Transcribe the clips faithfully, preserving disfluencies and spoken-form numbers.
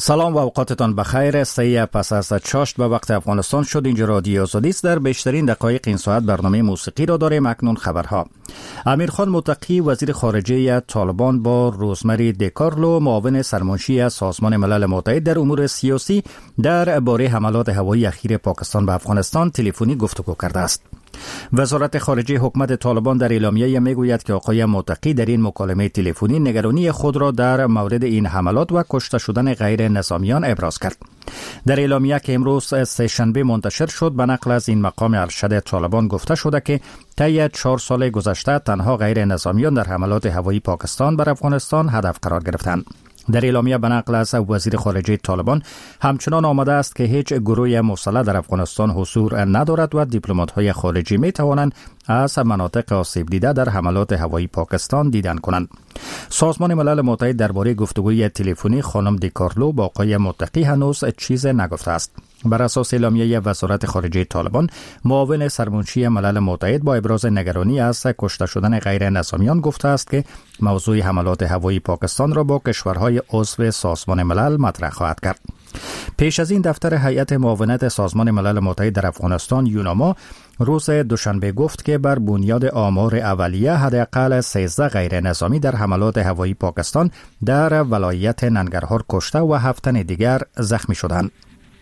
سلام و اوقاتتان بخیر. سه پس از چاشت به وقت افغانستان شد. اینجا رادیو آزادی است. در بیشترین دقایق این ساعت برنامه موسیقی را داریم. اکنون خبرها. امیرخان متقی وزیر خارجه طالبان با روزمری دیکارلو معاون سرمنشی سازمان ملل متحد در امور سیاسی در باره حملات هوایی اخیر پاکستان به افغانستان تلفنی گفتگو کرده است. وزارت خارجه حکومت طالبان در اعلامیه میگوید که آقای متقی در این مکالمه تلفنی نگرانی خود را در مورد این حملات و کشته شدن غیر نظامیان ابراز کرد. در اعلامیه که امروز سه شنبه منتشر شد به نقل از این مقام ارشد طالبان گفته شده که طی چهار سال گذشته تنها غیر نظامیان در حملات هوایی پاکستان بر افغانستان هدف قرار گرفتند. در اعلامیه به نقل از وزیر خارجه طالبان همچنان آمده است که هیچ گروه مسلح در افغانستان حضور ندارد و دیپلمات‌های خارجی می توانند از مناطق آسیب دیده در حملات هوایی پاکستان دیدن کنند. سازمان ملل متحد درباره گفتگوی تلفنی خانم دیکارلو با آقای متقی هنوز چیز نگفته است. بر اساس اعلامیه وزارت خارجه طالبان، معاون سرمنشی ملل متحد با ابراز نگرانی از کشته شدن غیر نظامیان گفته است که موضوع حملات هوایی پاکستان را با کشورهای عضو سازمان ملل مطرح خواهد کرد. پیش از این دفتر هیئت معاونت سازمان ملل متحد در افغانستان یوناما روز دوشنبه گفت که بر بنیاد آمار اولیه حداقل سیزده غیر نظامی در حملات هوایی پاکستان در ولایت ننگرهار کشته و هفت تن دیگر زخمی شدند.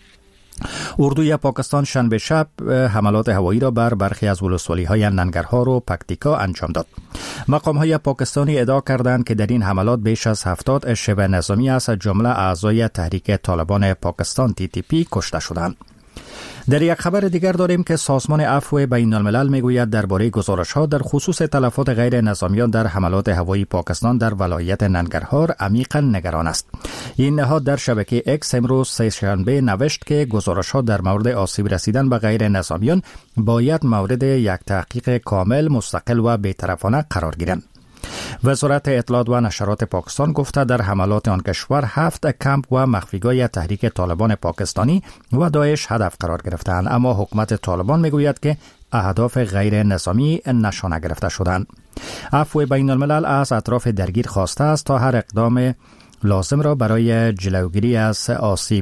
اردوی پاکستان شنبه شب حملات هوایی را بر برخی از ولسوالی‌های ننگرهار و پکتیکا انجام داد. مقام‌های پاکستانی ادعا کردند که در این حملات بیش از هفتاد شبه نظامی از جمله اعضای تحریک طالبان پاکستان تی تی پی کشته شدند. در یک خبر دیگر داریم که سازمان عفو بین الملل میگوید درباره گزارش‌ها در خصوص تلفات غیر نظامیان در حملات هوایی پاکستان در ولایت ننگرهار عمیقاً نگران است. این نهاد در شبکه اکس امروز سه شنبه نوشت که گزارش‌ها در مورد آسیب رسیدن به غیر نظامیان باید مورد یک تحقیق کامل، مستقل و بی‌طرفانه قرار گیرند. وزارت اطلاعات و نشرات پاکستان گفته در حملات آن کشور هفت کمپ و مخفیگاه تحریک طالبان پاکستانی و داعش هدف قرار گرفتند، اما حکومت طالبان میگوید که اهداف غیر نظامی نشانه گرفته شدند. عفو بین الملل از اطراف درگیر خواسته است تا هر اقدام لازم را برای جلوگیری از آسیب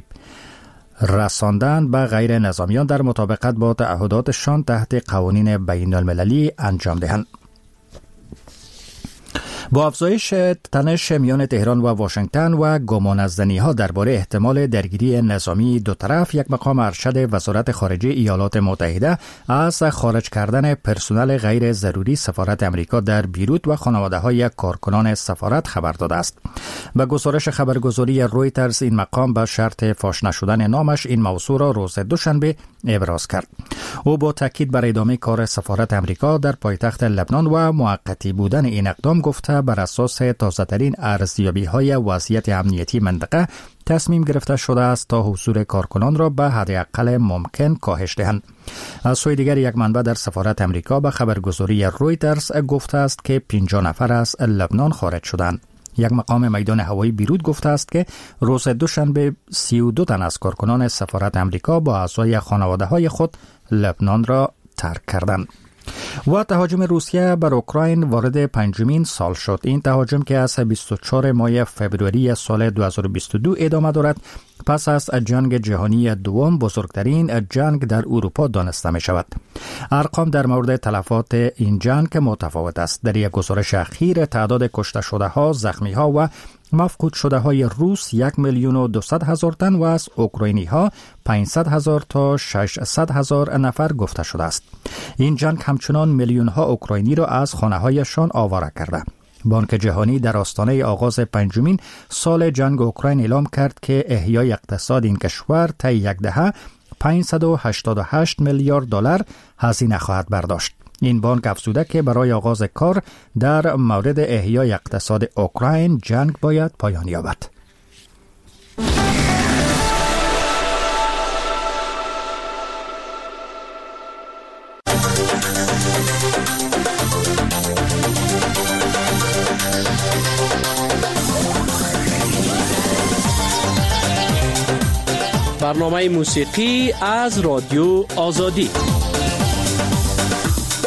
رساندن به غیر نظامیان در مطابقت با تعهداتشان تحت قوانین بین المللی انجام دهند. با افزایش تنش میان تهران و واشنگتن و گمان‌زدنی‌ها درباره احتمال درگیری نظامی دو طرف، یک مقام ارشد وزارت خارجه ایالات متحده از خارج کردن پرسنل غیر ضروری سفارت امریکا در بیروت و خانواده‌های کارکنان سفارت خبر داده است. به گزارش خبرگزاری رویترز این مقام به شرط فاش نشدن نامش این موضوع را روز دوشنبه ابراز کرد. او با تاکید بر ادامه کار سفارت امریکا در پایتخت لبنان و موقتی بودن این اقدام گفته بر اساس تازه‌ترین ارزیابی‌های وضعیت امنیتی منطقه تصمیم گرفته شده است تا حضور کارکنان را به حداقل ممکن کاهش دهند. از سوی دیگر یک منبع در سفارت امریکا به خبرگزاری رویترز گفته است که پنجاه نفر از لبنان خارج شدند. یک مقام میدان هوایی بیروت گفته است که روز دوشنبه سی و دو تن از کارکنان سفارت امریکا با اعضای خانواده‌های خود لبنان را ترک کردند. و تهاجم روسیه بر اوکراین وارد پنجمین سال شد. این تهاجم که از بیست و چهارم ماه فوریه سال دو هزار و بیست و دو ادامه دارد پس از جنگ جهانی دوم بزرگترین جنگ در اروپا دانسته می شود. ارقام در مورد تلفات این جنگ متفاوت است. در یک گزارش اخیر تعداد کشته شده ها، زخمی ها و مفقود شده های روس یک میلیون و دویست هزار تن و از اوکراینی ها پانصد هزار تا ششصد هزار نفر گفته شده است. این جنگ همچنان میلیون ها اوکراینی را از خانه هایشان آواره کرده. بانک جهانی در آستانه آغاز پنجمین سال جنگ اوکراین اعلام کرد که احیای اقتصاد این کشور طی یک دهه پانصد و هشتاد و هشت میلیارد دلار هزینه خواهد برداشت. این بانک افزوده که برای آغاز کار در مورد احیای اقتصاد اوکراین جنگ باید پایان یابد. برنامه موسیقی از رادیو آزادی.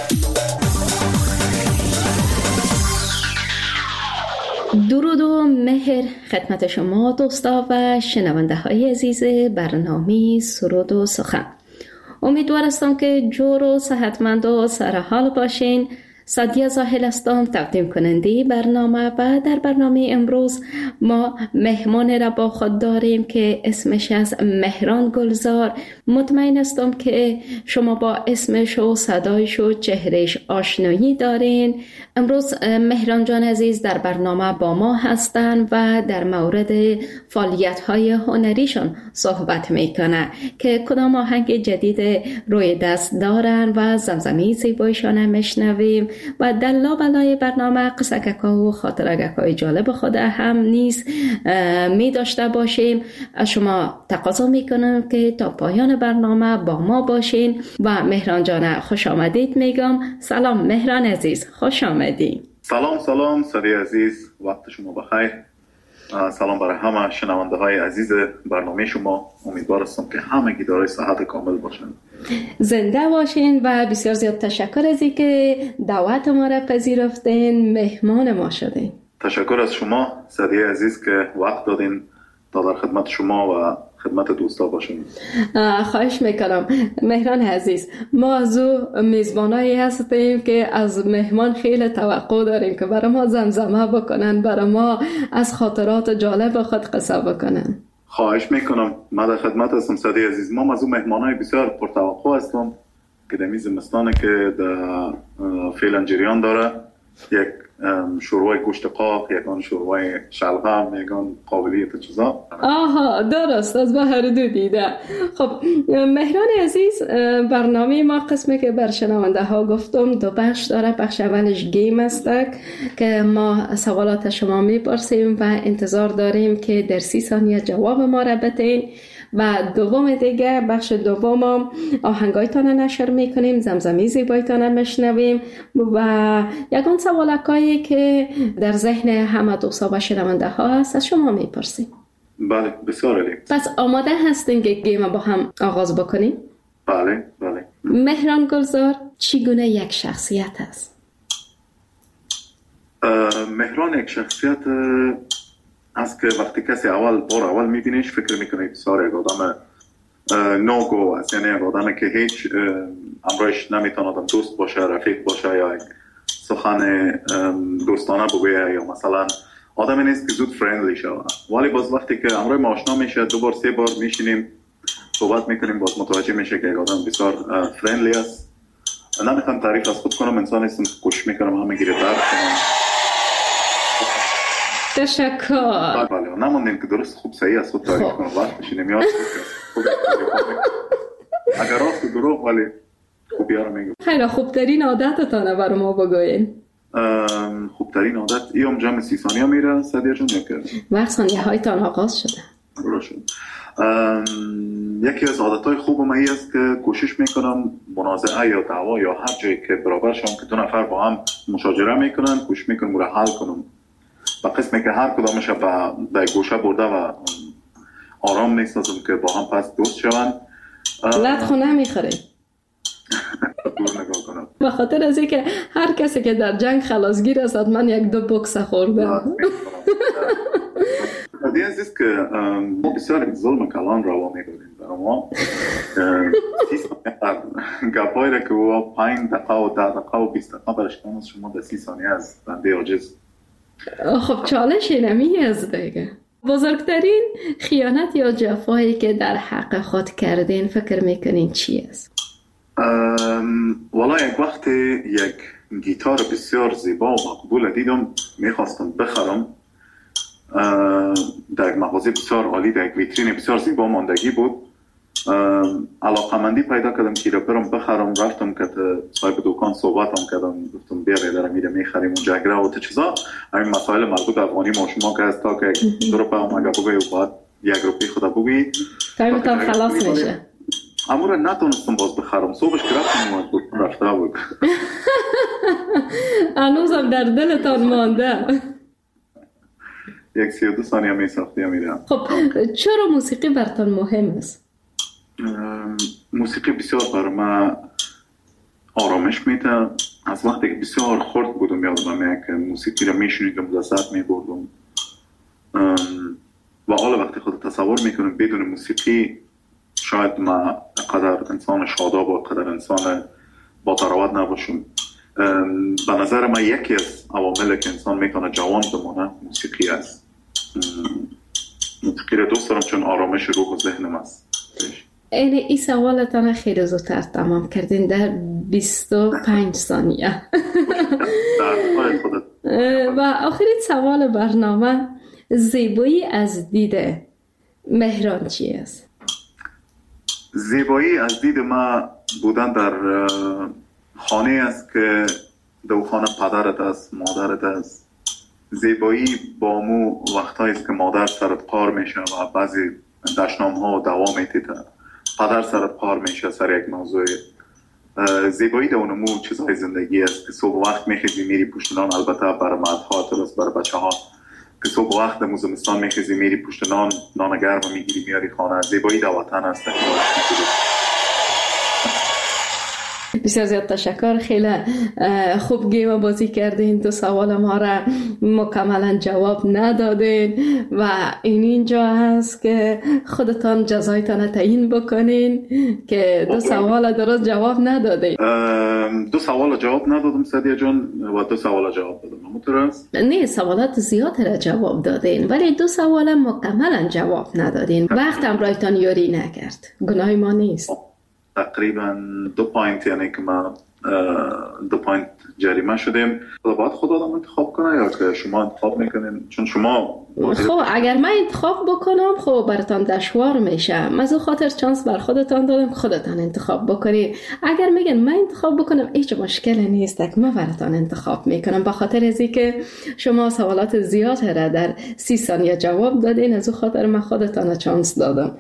درود و مهر خدمت شما دوستا و شنونده های عزیز برنامه سرود و سخن. امیدوار هستم که جور و صحتمند و سرحال باشین. سادیا زاهل هستم، تقدیم کننده برنامه، و در برنامه امروز ما مهمان را با خود داریم که اسمش از مهران گلزار. مطمئن هستم که شما با اسمش و صدایش و چهرهش آشنایی دارین. امروز مهران جان عزیز در برنامه با ما هستن و در مورد فعالیت‌های هنریشون صحبت میکنه که کدام آهنگ جدید روی دست دارن و زمزمه زیبایشان هم میشنویم و در لابلای برنامه قصه‌گک‌ها و خاطرگک‌های جالب خود هم نیز می داشته باشیم. از شما تقاضا میکنم که تا پایان برنامه با ما باشین و مهران جان خوش آمدید میگم. سلام مهران عزیز، خوش آمدید. سلام سلام سادی عزیز، وقت شما بخیر. سلام برای همه شنونده های عزیز برنامه شما. امیدوار هستم که همگی دارای صحت کامل باشن، زنده باشین و بسیار زیاد تشکر از اینکه دعوت ما را پذیرفتین، مهمان ما شدین. تشکر از شما سادی عزیز که وقت دادین تا در خدمت شما و خدمت دوستا باشیم. خواهش میکنم مهران عزیز. ما از او میزبانایی هستیم که از مهمان خیلی توقع داریم که برای ما زمزمه بکنن، برای ما از خاطرات جالب خود قصه بکنن. خواهش میکنم، من در خدمت هستم سادی عزیز. ما از اون مهمانای بسیار پرتوقع هستم که در میز زمستانه که در فعلا جریان داره. یک شوربای گوشت قاق، یکان شوربای شلغم، یکان قابلیت چیزا. آها درست، از بهر دو دیده. خب مهران عزیز، برنامه ما قسمی که بر شنونده ها گفتم دو بخش داره. بخش اولش گیم است که ما سوالات شما میپرسیم و انتظار داریم که در سی ثانیه جواب ما را بدین، و دوم دیگه بخش دوم آهنگایتان نشر میکنیم، زمزمه زیبایتان میشنویم و یکان سوالکایی که در ذهن همه دوستا و شنونده ها هست از شما میپرسیم. بله بسیار عالی. پس آماده هستین که گیم با هم آغاز بکنیم؟ بله بله. مهران گلزار چگونه یک شخصیت است؟ مهران یک شخصیت است که وقتی کسی اول بار اول میبینیش فکر میکنه بسیار یک آدم نوگو است، یعنی یک آدم که هیچ امرایش نمیتونه آدم دوست باشه، رفیق باشه یا یک سخن دوستانه بگویه، یا مثلا آدمی نیست که زود فرندلی شود. ولی باز وقتی که امرای ما آشنا میشه، دو بار سه بار میشینیم صحبت میکنیم، باز متوجه میشه که یک آدم بسیار فرندلی است. نمیخوام تعریف از خود کنم، انسان هستم که کوشش میکنم همه گیره درد کنم. تشکر. بله نموندیم که درست خوب صحیح از خود تعریف کنم، وقت بشینیم یاد اگر راست و دروغ ولی خوبی ها رو میگم. خیلی خوبترین عادتتانه برای ما بگوین. خوبترین عادت ایام جمع سی ثانیه میره سادیا جون، یا که وقت ثانیه هایتان آغاز شده. درست شد. یکی از عادتهای خوب من این است که کوشش میکنم منازعه یا دعوا یا هر جایی که برابر شم که دو نفر با هم مشاجره میکنن، کوشش میکنم رو حل کنم و قسمی که هر کدامش به گوشه برده و آرام میسازم که با هم پس دوست شوند. لط خو نمیخوره دور نگاه کنم، به خاطر از اینکه هر کسی که در جنگ خلاصگیر است من یک دو بوکس خورده. دیگه عزیز که ما بسیار ظلم کلان روا میکنیم برای ما سی ثانیه گپایی را که او پنج دقیقه و ده دقیقه و بیست دقیقه برشتن شما در سی ثانیه از بنده عاجز. خب چالش اینمی از دیگه. بزرگترین خیانت یا جفایی که در حق خود کردین فکر میکنین چی است؟ والا یک وقت یک گیتار بسیار زیبا و مقبول دیدم، میخواستم بخرم. در یک مغازه بسیار عالی، در یک ویترین بسیار زیبا ماندگی بود. علاقمندی پیدا کردم که را برم بخرم. رفتم که صاحب دکان صحبتم کردم، گفتم بیا بیدارم میره میخریم اونجا اگره و تا چیزا. همین مسائل مربوط افغانی ما شما که از تا که دو روپه هم اگه بگوی و باید یک روپی خدا بگوی تایمتان خلاص میشه. اما را نتونستم باز بخرم. صبحش که رفتم اومد بود رفته بود. هنوزم در دلتان مانده. یک سی و دو ثانیه می ساختی میرم. خب چرا موسیقی براتون مهم است؟ موسیقی بسیار برای من آرامش میده. از وقتی که بسیار خرد بودم یادم میاد که موسیقی را میشنیدم لذت میبردم و حالا وقتی خود تصور میکنم بدون موسیقی شاید ما قدر انسان شاداب و قدر انسان با ثروت نباشم. به نظر من یکی از عواملی که انسان میتونه جوان بمونه موسیقی است. موسیقی رو دوست دارم چون آرامش روح و ذهنم است. این ای سوالتان خیلی زودتر تمام کردین در بیست و پنج ثانیه. و آخرین سوال برنامه، زیبایی از دید مهران چی است؟ زیبایی از دید ما بودن در خانه است که دو خانه پدرت است، مادرت است. زیبایی با مو وقتایی است که مادر سرت پار میشه و بعضی دشنام ها دوام میتیده، پدر سرت پار میشه سر یک موضوع. زیبایی در اونمو چیزهای زندگی است که صبح وقت میخیزی میری پشت نان، البته برای مردها درست برای بچه ها که صبح وقت در زمستان میخیزی میری پشت نان، نان گرم میگیری میاری خانه. زیبایی در وطن است. بسیار زیاد تشکر، خیلی خوب گیم بازی کردین. تو سوال ما را مکملا جواب ندادین و این اینجا هست که خودتان جزایتان تعیین بکنین که دو سوال درست جواب ندادین. دو سوال جواب ندادم سعدیه جان و دو سوال جواب دادم. همونطور است؟ نه، سوالات زیاد را جواب دادین ولی دو سوال مکملا جواب ندادین. وقت هم رایتان یاری نکرد، گناه ما نیست. تقریبا دو پوینت، یعنی که ما دو پوینت جریمه شدیم. باید خود آدم انتخاب کنه یا که شما انتخاب میکنین؟ چون شما خب اگر من انتخاب بکنم خب براتان دشوار میشه. من از خاطر چانس بر خودتان دادم، خودتان انتخاب بکنید. اگر میگن من انتخاب بکنم هیچ مشکلی نیست که من براتان انتخاب میکنم، به خاطر از اینکه شما سوالات زیاد را در سی ثانیه جواب دادین، از خاطر من خودتان چانس دادم.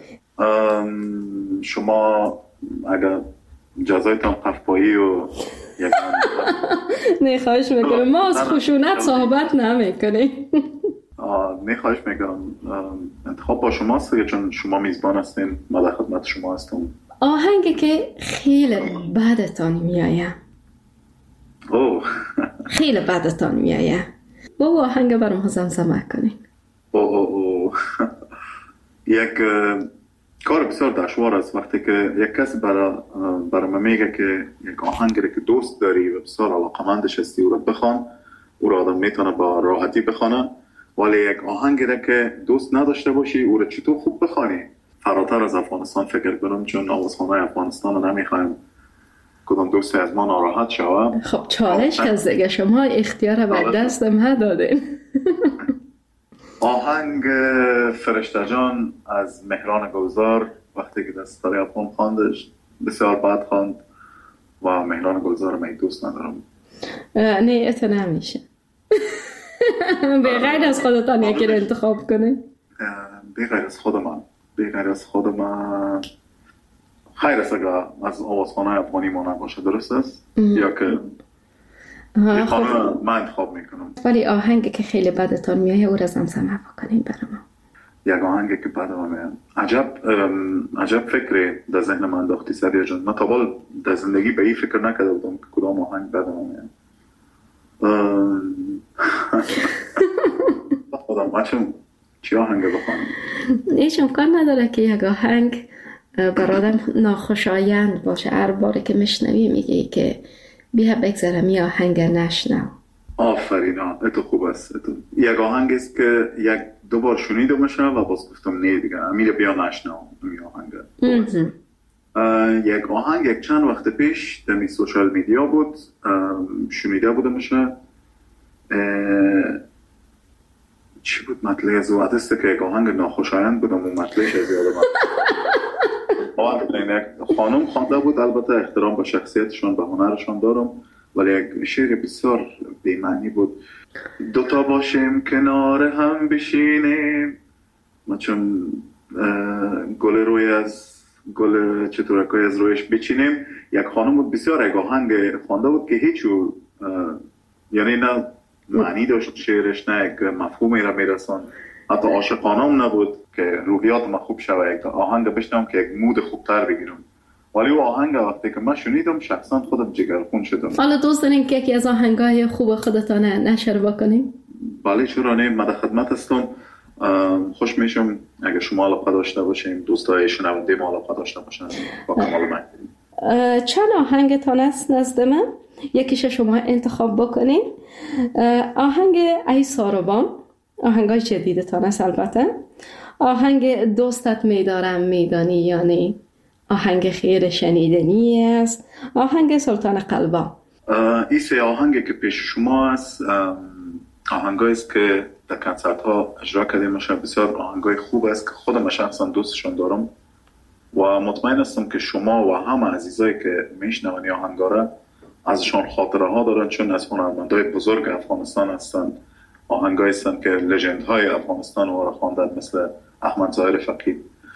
شما اگر جزایتان قفایی و یک نه خواهش میکنم، ما از خشونت صحبت نمیکنیم. نه خواهش میکنم، انتخاب با شماست چون شما میزبان هستین، ما در خدمت شما هستم. آهنگی که خیلی بعدتان میایه، اوه خیلی بعدتان میایه، با آهنگ برام زمزمه کنین. اوه اوه یک کار بسیار دشوار است وقتی که یک کسی برای برای من میگه که یک آهنگی که دوست داری و بسیار علاقمندش هستی او را بخوان، او را آدم میتونه با راحتی بخونه، ولی یک آهنگی که دوست نداشته باشی او را چطور خوب بخوانی؟ فراتر از افغانستان فکر کنم، چون آوازخوان‌های افغانستان رو نمیخوایم کدام دوستی از ما ناراحت شود. خب چالش هست دیگه، شما اختیار به دست ما دادین. آهنگ فرشته جان از مهران گلزار وقتی که دستاری افغان خواندش بسیار بد خواند و مهران گلزار من دوست ندارم. نه ات نمیشه. به غیر از خودتان یکی رو انتخاب کنه. به غیر از خود من به غیر از خود من خیر است اگر از آوازخوان‌های افغانی ما نباشه، درست است؟ یا که خب من انتخاب میکنم. ولی آهنگی که خیلی بدتان میایه او را زمزمه بکنین برای ما. یک آهنگی که بدم میاد. عجب عجب فکری در ذهن من انداختی سعدیه جان. من تا حالا در زندگی به این فکر نکرده بودم که کدام آهنگ بدم میاد. خودم بچم چی آهنگ بخوانم؟ هیچ امکان نداره که یک آهنگ بر آدم ناخوشایند باشه. هر باری که میشنوی میگی که بیا بگذارم یه آهنگ نشنو. آفرین، اتو خوب است. اتو. یک آهنگ است که یک دو بار شنیده میشه و باز گفتم نه دیگه امیر بیا نشنو این آهنگ. یک آهنگ یک چند وقت پیش در سوشال میدیا بود، شنیده بوده میشه. چی بود مطلع از او عدسته که یک آهنگ ناخوشایند بودم و مطلعش از یادم خانم خوانده بود. البته احترام به شخصیتشون به هنرشون دارم، ولی یک شعر بسیار بی‌معنی بود. دوتا باشیم کنار هم بشینیم، ما چون گل روی از گل چطورکای از رویش بچینیم. یک خانم بود بسیار یک آهنگ خوانده بود که هیچو یعنی نه معنی داشت شعرش، نه یک مفهومی را میرسان، حتی عاشقانه هم نبود که روحیات ما خوب شوه. یک آهنگ بشنم که یک مود خوبتر بگیرم، ولی او آهنگ وقتی که من شنیدم شخصا خودم جگرخون شدم. حالا دوست دارین که یکی از آهنگای خوب خودتان نشر بکنیم؟ بله چرا نه، من در خدمت هستم. خوش میشم اگر شما علاقه داشته باشین، دوستای شنونده ما علاقه داشته باشن با کمال میل. چند آهنگتان است نزد من؟ یکیش شما انتخاب بکنین. آهنگ ای ساربان، آهنگای جدیدتان است البته. آهنگ دوستت میدارم میدانی یا نه، آهنگ خیر شنیدنی است، آهنگ سلطان قلبا. این سه آهنگی که پیش شما است آهنگایی است که در کنسرت ها اجرا کردیم. میشه بسیار آهنگای خوب است که خودم شخصا دوستشون دارم و مطمئن هستم که شما و همه عزیزایی که میشنون این آهنگا را ازشان خاطره ها دارن، چون از هنرمندای بزرگ افغانستان هستند. آهنگایی هستند که لژند های افغانستان رو خواندن، مثل احمد ظاهر فقیه.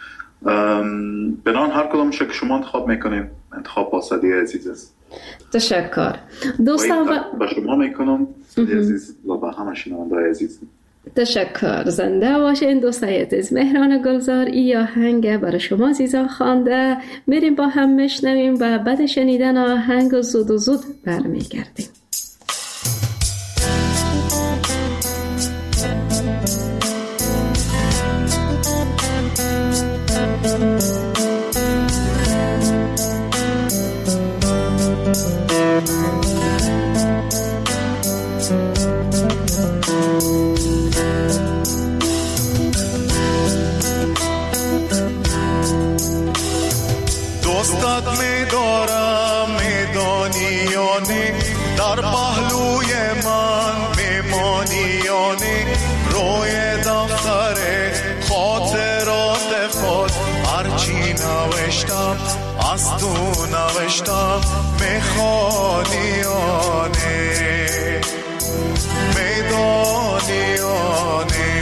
بنان هر کدامش که شما انتخاب میکنیم انتخاب با صدی عزیز است. تشکر دوستان و با شما میکنم صدی عزیز و با همه شنونده‌های عزیز. تشکر. زنده باشین دوستای عزیز. مهران گلزار ای آهنگ برای شما عزیزان خوانده. میریم با هم میشنویم و بعد شنیدن آهنگ زود و زود برمیگردیم. دوستت میدارم میدانی یا نه، در پهلوی من میمانی یا نه، روی دفتر خاطرات خود هرچی نوشتم از تو نوشتم، میخوانی یا نه، میدانی یا نه.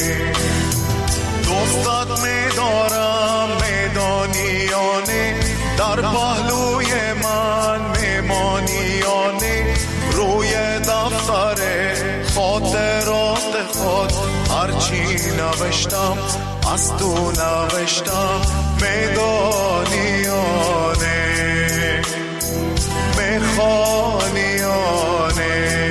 دوستت میدارم میدانی یا نه، در پهلوی من میمانی یا نه، روی دفتر خاطرات خود هرچی نوشتم از تو نوشتم، میدانی یا نه، میخوانی یا نه.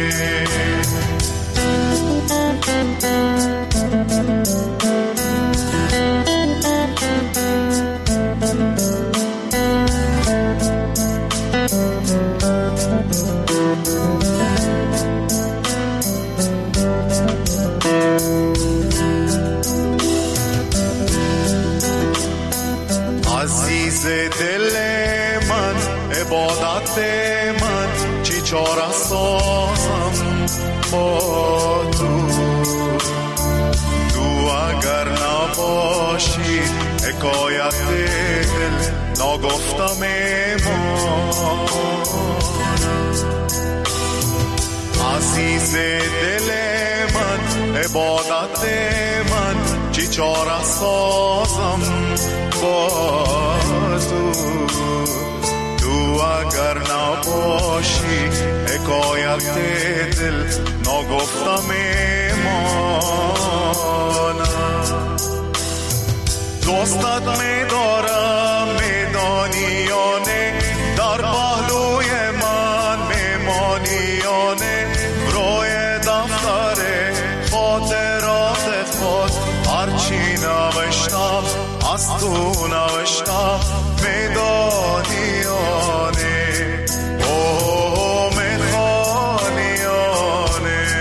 عزیز دل من، عبادت من، چی چاره سازم با تو، تو اگر نباشی حکایت دل نگفتم ایمان. عزیز دل من، عبادت من، چی چاره سازم با تو، تو اگر نباشی حکایت دل نگفتم ایمانم. دوستت میدارم میدانی یا نه، در پهلوی من میمانی یا نه، روی دفتر خاطرات خود هرچی نوشتم از تو نوشتم، میدانی یا نه، اوه میخوانی یا نه.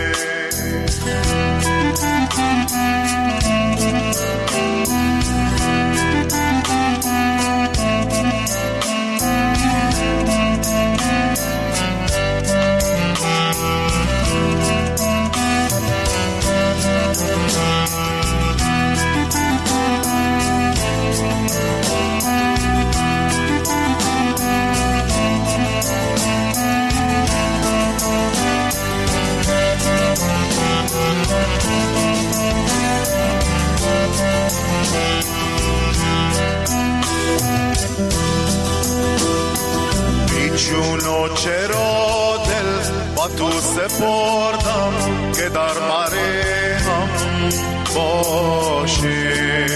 جونو چرا دل با تو سپردم که در مرهم باشه،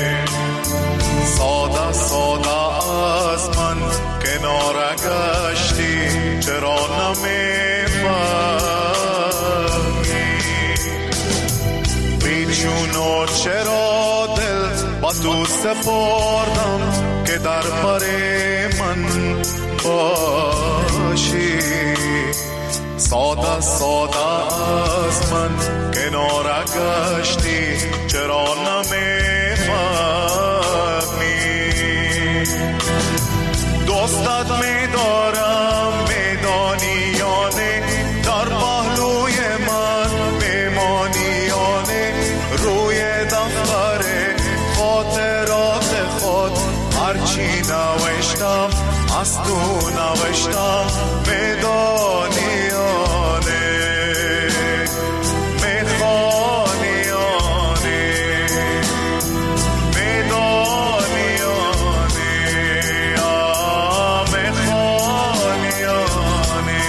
ساده ساده از من کنار گشتی چرا نمیفهمی. بی جونو سپردم که در بر من باشی. ساده ساده از من کنار گشتی، چرا نمیفهمی؟ دوستت میدارم میدانی یا نه، در پهلوی من میمانی یا نه، روی دفتر خاطرات خود هرچی نوشتم از تو نوشتم، میدانی یا نه، میخوانی یا نه، میدانی یا نه، میخوانی یا نه.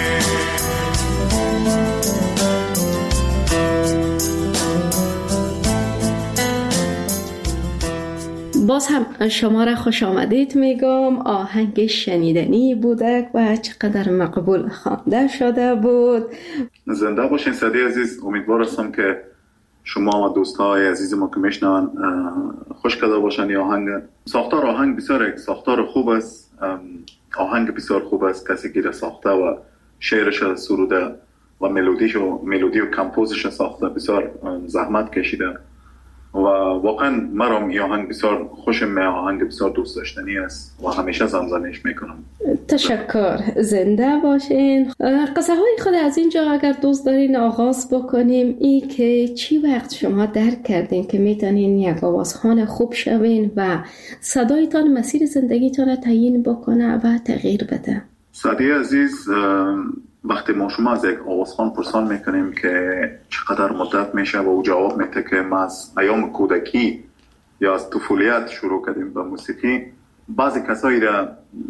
باز هم شما را خوش آمدید میگم. آهنگ شنیدنی بوده و چقدر مقبول خوانده شده بود. زنده باشین سعدی عزیز. امیدوار هستم که شما و دوستای عزیز ما که میشنون خوش کرده باشن. یا آهنگ ساختار آهنگ بسیار یک ساختار خوب است، آهنگ بسیار خوب است. کسی که ساخته و شعرش سروده و ملودیش و ملودی و کمپوزش ساخته بسیار زحمت کشیده و واقعا مرام این آهنگ بسیار خوشم میاد. آهنگ بسیار دوست داشتنی است و همیشه زمزمه‌اش میکنم. تشکر. زنده باشین. قصه های خود از اینجا اگر دوست دارین آغاز بکنیم، ای که چی وقت شما درک کردین که میتونین یک آوازخوان خوب شوین و صدایتان مسیر زندگیتان را تعیین بکنه و تغییر بده؟ سعدی عزیز، وقتی ما شما از یک آوازخوان پرسان میکنیم که چقدر مدت میشه و او جواب میده که ما از ایام کودکی یا از طفولیت شروع کردیم به موسیقی، بعضی کسایی را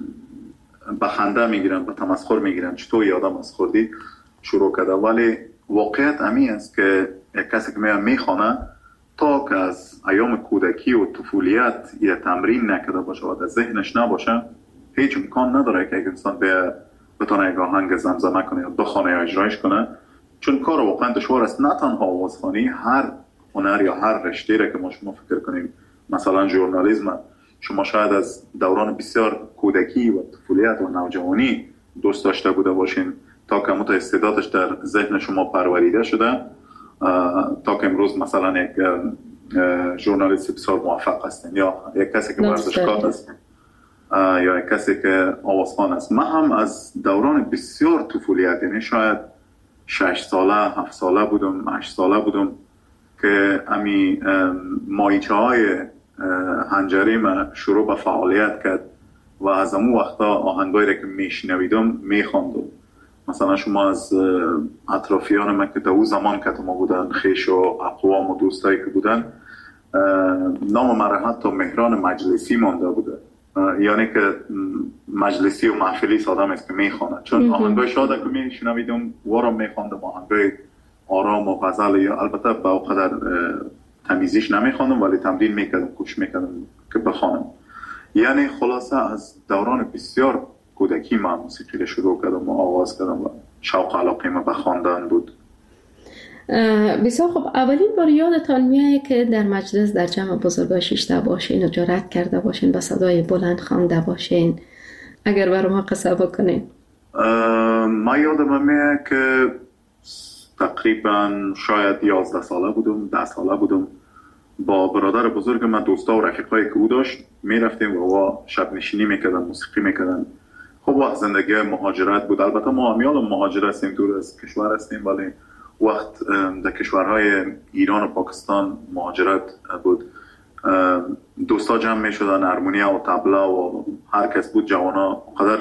به خنده میگیرن، به تمسخر میگیرن، چطور یادم از خوردی شروع کرده. ولی واقعیت امی است که یک کسی که میخوانه تا که از ایام کودکی و طفولیت یه تمرین نکرده باشه و در ذهنش نباشه، هیچ امکان نداره که یک انسان به بتونه یک آهنگ زمزمه کنه یا بخونه یا اجرایش کنه، چون کار واقعا دشوار است. نه تنها آوازخوانی، هر هنر یا هر رشته را که ما شما فکر کنیم، مثلا ژورنالیسم، شما شاید از دوران بسیار کودکی و طفولیت و نوجوانی دوست داشته بوده باشین تا که مت استعدادش در ذهن شما پروریده شده تا که امروز مثلا یک ژورنالیست بسیار موفق هستین یا یک کسی که ورزشکار هستین یا یک کسی که آوازخوان است. من هم از دوران بسیار طفولیت، یعنی شاید شش ساله، هفت ساله بودم، هشت ساله بودم که امی مایچه های هنجری من شروع به فعالیت کرد و از امو وقتا آهنگایی را که میشنویدم میخواندم. مثلا شما از اطرافیان من که در اون زمان که ما بودن، خیش و اقوام و دوستایی که بودن، نام من حتی مهران مجلسی مانده بوده، یعنی که مجلسی و محفلی سادم است که میخواند، چون آهنگای شاده که میشنویدم وارم میخواندم، آهنگای آرام و غزل یا البته با قدر تمیزیش نمیخواندم ولی تمرین میکردم، کوشش میکردم که بخوانم. یعنی خلاصه از دوران بسیار کودکی من موسیقی شروع کردم و آغاز کردم و شوق علاقه من به خواندن بود. بسیار خب. اولین بار یادتان میاد که در مجلس در جمع بزرگای شیشته باشین و جرأت کرده باشین با صدای بلند خوانده باشین؟ اگر برای ما قصه بکنین. من یادم میاد که تقریبا شاید یازده ساله بودم، ده ساله بودم، با برادر بزرگ من، دوستا و رفیقایی که او داشت، میرفتیم و شب نشینی میکردن، موسیقی میکردن. خب وقت زندگی مهاجرت بود، البته ما همیال مهاجر هستیم، دور از کشور هستیم، ولی وقت در کشورهای ایران و پاکستان مهاجرت بود. دوستا جمع می شدن، هارمونیا و طبلا و هر کس بود، جوانا قدر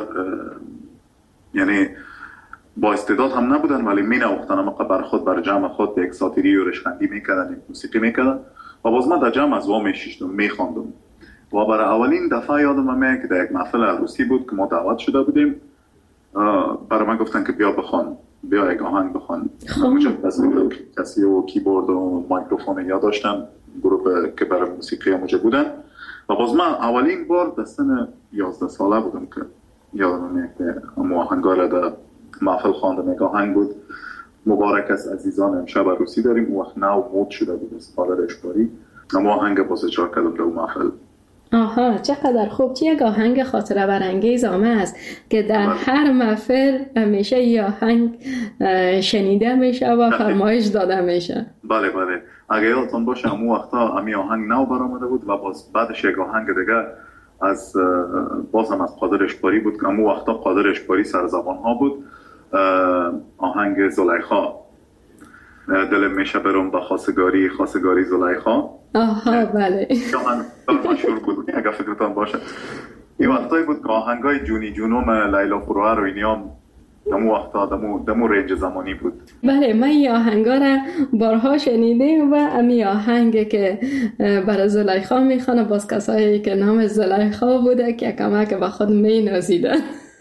یعنی با استعداد هم نبودن ولی می نوختن، اما بر خود بر جمع خود یک ساتیری و رشخندی می کردن، موسیقی می کردن و باز من در جمع از وا می شیشتم، می خواندم. و برای اولین دفعه یادم میاد که در یک محفل عروسی بود که ما دعوت شده بودیم، برای من گفتن که بیا بخوان، بیا یک آهنگ بخوان. مجرد کسی و کیبورد و میکروفون یا داشتن، گروه که برای موسیقی موجه بودن و باز من اولین بار در سن یازده ساله بودم که یادم میاد که آهنگا را در محفل خواندم. یک آهنگ بود مبارک است عزیزان امشب عروسی داریم، اون وقت نو مود شده بود، سالار اشباری اما آهنگ باز اجرا کردم در محفل. آها، چقدر خوب. چه یک آهنگ خاطره برانگیز است که در بله. هر محفل همیشه این آهنگ شنیده میشه و فرمایش داده میشه. بله بله، اگه یادتون باشه اون وقتا امی آهنگ نو برآمده بود و باز بعدش یک آهنگ دیگه از باز هم از قادر اشپاری بود که اون وقتا قادر اشپاری سر زبان ها بود. آهنگ زلیخا، دلم میشه برم به خواستگاری خواستگاری زلیخا. آها بله، آهنگ مشهور بود اگه فکرتان باشه. این وقتایی بود که آهنگای جونی جونوم لیلا فروهر و اینیام دمو وقتا دمو دمو رنج زمانی بود. بله، من این آهنگا را بارها شنیدم و امی آهنگ که برای زلیخا میخوانه باز کسایی که نام زلیخا بوده که کمک به خود می نازیدن.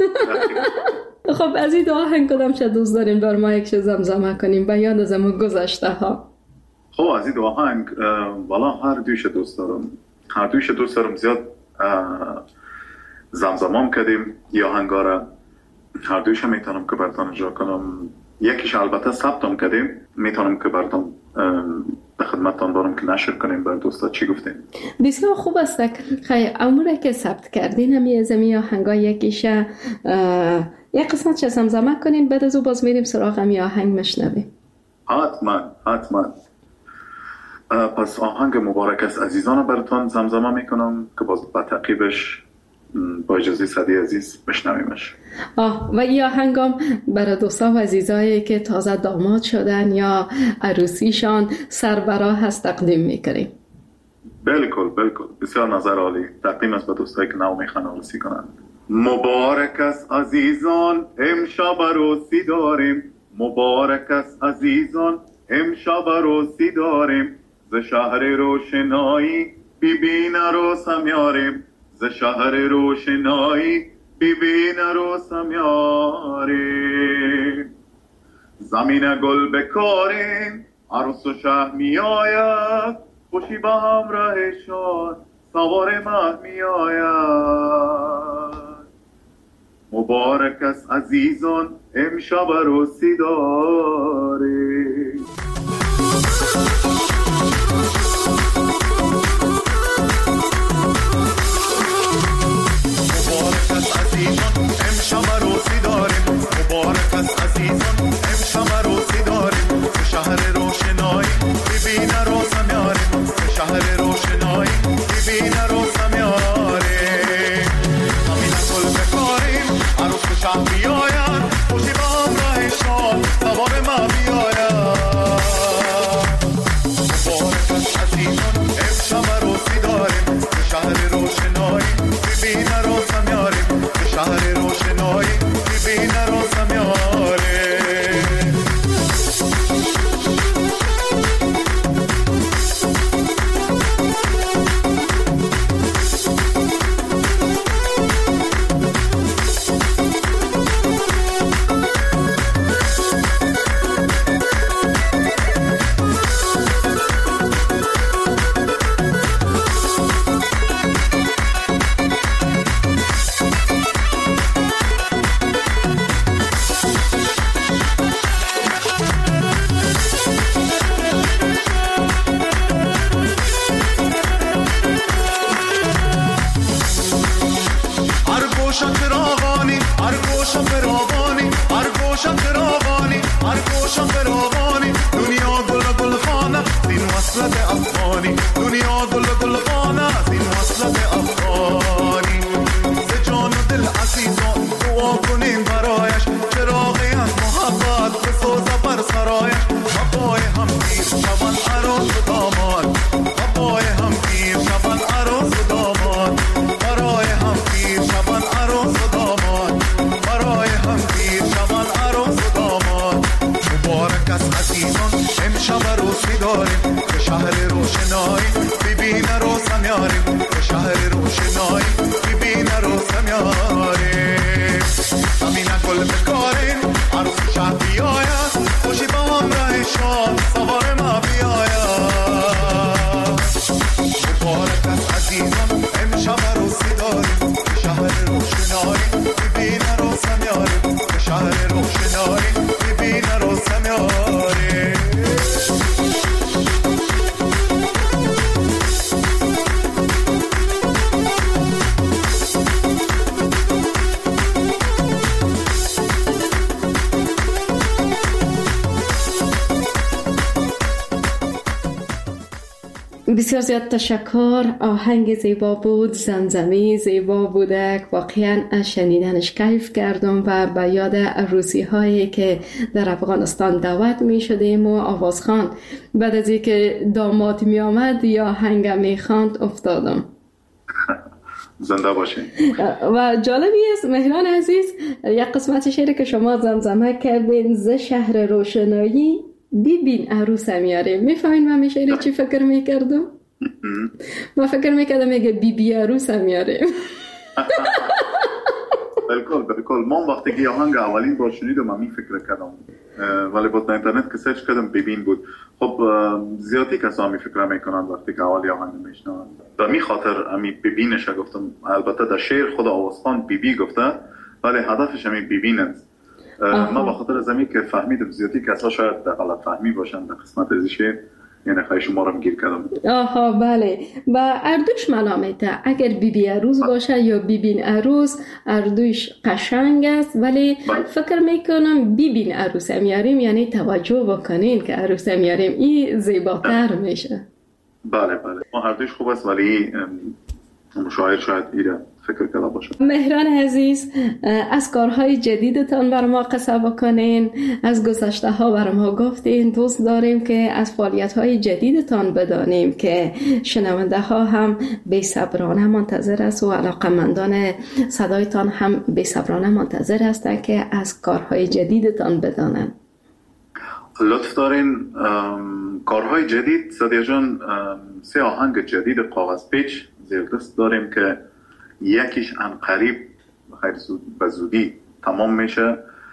خب از این دو آهنگ کدام چه دوست داریم بر ما یک زمزمه کنیم به یاد از امون گذشته ها؟ خب از این دو آهنگ والا هر دویش دوست دارم، هر دویش دوست دارم. زیاد زمزمام کردیم یا آهنگا را، هر دویش هم میتونم که براتون اجرا کنم. یکیش البته ثبتم کردیم، میتونم که براتون به خدمتتان دارم که نشر کنیم بر دوستا چی گفتیم. بسیار خوب است. خیلی اموره که ثبت کردین همی از امی آهنگا یکیش یک قسمت چه زمزمه کنین، بعد از او باز میریم سراغ امی آهنگ مشنویم. حتما حتما. پس آهنگ مبارک است عزیزان براتون زمزمه میکنم که باز با تعقیبش با اجازه صدی عزیز بشنویمش. آه، و این آهنگم برای دوستا و عزیزایی که تازه داماد شدن یا عروسیشان سربراه هست تقدیم میکنیم. بالکل بالکل، بسیار نظر عالی. تقدیم است به دوستایی که نو میخوان عروسی کنند. مبارک است عزیزان امشب عروسی داریم، مبارک است عزیزان امشب عروسی داریم، ز شهر روشنایی ببین عروسم یاریم، ز شهر روشنایی ببین عروسم یاریم، زمین گل بکاریم عروس و شه می آید، خوشی به همراهشان سوار مه می آید. مبارک است عزیزان امشب عروسی داریم. مبارک است عزیزان امشب عروسی داریم، مبارک است عزیزان امشب عروسی داریم، شهر روشنایی ببین عروسم یاریم، شهر روشنایی ببین عروسم یاریم، زمین گل بکاریم عروس و شه بیاید، خوشی به همراهشان سوار مه بیاید. مبارک است عزیزان امشب عروسی داریم، شهر روشنایی ببین عروسم یاریم، شهر روشنایی ببین عروسم یاریم. شهر روشنایی ببین بسیار زیاد تشکر. آهنگ زیبا بود، زمزمه زیبا بودک. واقعا شنیدنش کیف کردم و به یاد عروسی هایی که در افغانستان دعوت می شدیم و آوازخوان بعد از اینکه داماد می آمد یا آهنگ می خواند افتادم. زنده باشین. و جالبی است مهران عزیز، یک قسمت شعری که شما زمزمه کردین، ز شهر روشنایی ببین عروسم میاره. میفهمین من شعری چی فکر میکردم؟ من فکر میکردم میگه بی بی عروسم میاره. بالکل بالکل. من وقتی که آهنگ اولین بار شنیدم من فکر کردم، ولی با اینترنت که سرچ کردم ببین بود. خب زیادی کسا می فکر میکنن وقتی که اولی آهنگ میشنون. به می خاطر امی ببینش گفتم. البته در شعر خود آوازخوان بی بی گفته، ولی هدفش همی ببین است. من به خاطر زمین که فهمیدم زیادی کسا شاید غلط فهمی باشن در قسمت از شعر، یعنی خیلی شما رو گیر کردم. آها بله. و اردوش ملامته، اگر بی بی عروس باشه یا ببین عروس، اردوش قشنگ است، ولی بله. فکر میکنم ببین عروس میاریم یعنی توجه بکنین که عروس میاریم، این زیباتر میشه. بله بله. ما اردوش خوب است، ولی مشاهیر شاید ایره فکر کرده باشه. مهران عزیز، از کارهای جدیدتان بر ما قصه بکنین، از گذشته ها بر ما گفتین. دوست داریم که از فعالیت های جدیدتان بدانیم که شنونده ها هم بی صبرانه منتظر است و علاقمندان صدایتان هم بی صبرانه منتظر هستند که از کارهای جدیدتان بدانن. لطف دارین. کارهای جدید سادیا جان، سه آهنگ جدید کاغذ پیچ زیر دست داریم که یکیش ان قریب خیلی زود به زودی تمام میشه.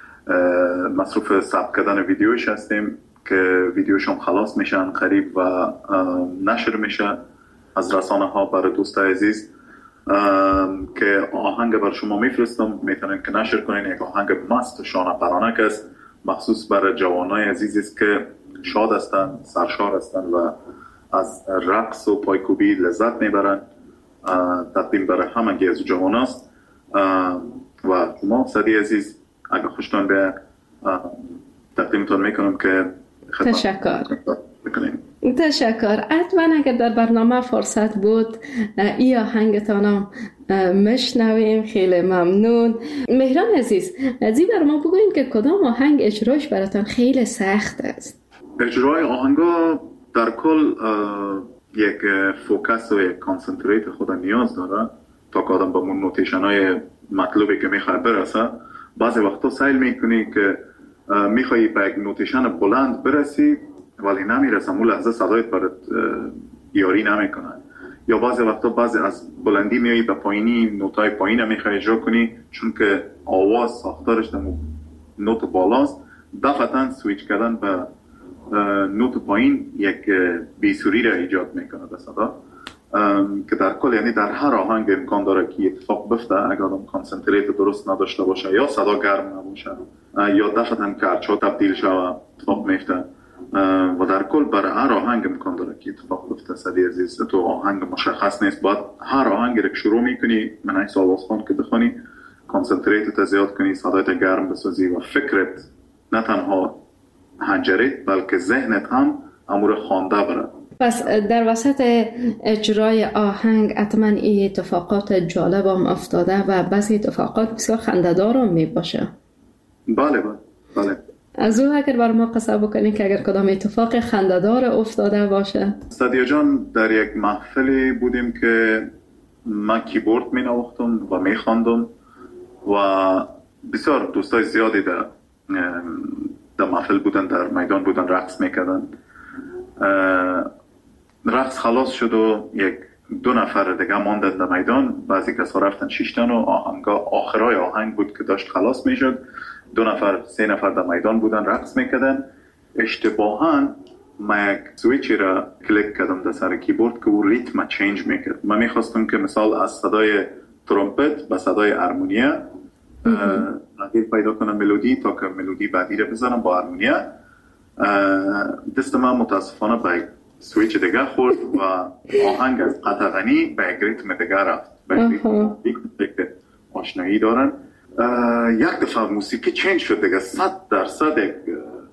مصروف ثبت کردن ویدیوش هستیم که ویدیوش هم خلاص میشه ان قریب و نشر میشه از رسانه ها برای دوستای عزیز. که آهنگ بر شما میفرستم، میتونین که نشر کنین. یک آهنگ مست شانه پرانک است، مخصوص برای جوانای عزیز است که شاد هستن، سرشار هستن و از رقص و پایکوبی لذت میبرن. تقدیم برای همه از جوان است و شما صدی عزیز اگر خوشتان به تقدیمتان میکنم که تشکر بکنیم. تشکر. حتما اگر در برنامه فرصت بود ای آهنگتانم مشنویم. خیلی ممنون. مهران عزیز، زی بر ما بگوین که کدام آهنگ اجراش براتان خیلی سخت است؟ اجرای آهنگا در کل یک فوکس و یک کانسنتریت خود نیاز داره تا که آدم با اون نوتیشن های مطلوبی که میخوای برسه. بعضی وقتا سیل میکنی که میخوایی به یک نوتیشن بلند برسی ولی نمیرسه، اون لحظه صدایت برات یاری نمیکنه. یا بعضی وقتا بعضی از بلندی میایی به پایینی، نوتای پایین میخوای اجرا کنی چون که آواز ساختارش در نوت بالاست. دفعتا سویچ کردن به نوت پایین یک بیسوری را ایجاد میکنه به صدا، که در کل یعنی در هر آهنگ امکان داره که اتفاق بفته اگر آدم کانسنتریت درست نداشته باشه، یا صدا گرم نباشه یا دفعتا کارچا تبدیل شوه اتفاق میفته. و در کل برای هر آهنگ امکان داره که اتفاق بفته. صدی عزیز تو آهنگ مشخص نیست، باید هر آهنگ را که شروع میکنی من ایسا آوازخوان که بخونی کانسنتریت زیاد کنی، صدایت گرم بسازی و فکرت نه تنها هنجرت بلکه ذهنت هم امور خوانده بره. پس در وسط اجرای آهنگ حتما این اتفاقات جالب هم افتاده و بعضی اتفاقات بسیار خنده‌دار هم می باشه. بله بله بله. از او اگر بر ما قصه بکنی که اگر کدام اتفاق خنده‌دار افتاده باشه؟ صدیا جان، در یک محفلی بودیم که من کیبورد می نواختم و می خواندم و بسیار دوستای زیادی در در محفل بودن، در میدان بودن، رقص میکردن. رقص خلاص شد و یک دو نفر دیگه ماندن در میدان. بعضی کسا رفتن شیشتن و آهنگا آخرای آهنگ بود که داشت خلاص میشد. دو نفر سه نفر در میدان بودن رقص میکردن. اشتباهاً من یک سویچی را کلیک کردم در سر کیبورد که او ریتم چینج میکرد. من میخواستم که مثال از صدای ترومپت به صدای هارمونیا تغییر پیدا کنم ملودی تا که ملودی بعدی را بزنم با هارمونیا. دست من متاسفانه به سویچ دیگه خورد و آهنگ از قطغنی به یک ریتم دیگه رفت، به یک ریتم آشنایی دارن. یک دفعه موسیقی چینج شد دیگه، صد درصد یک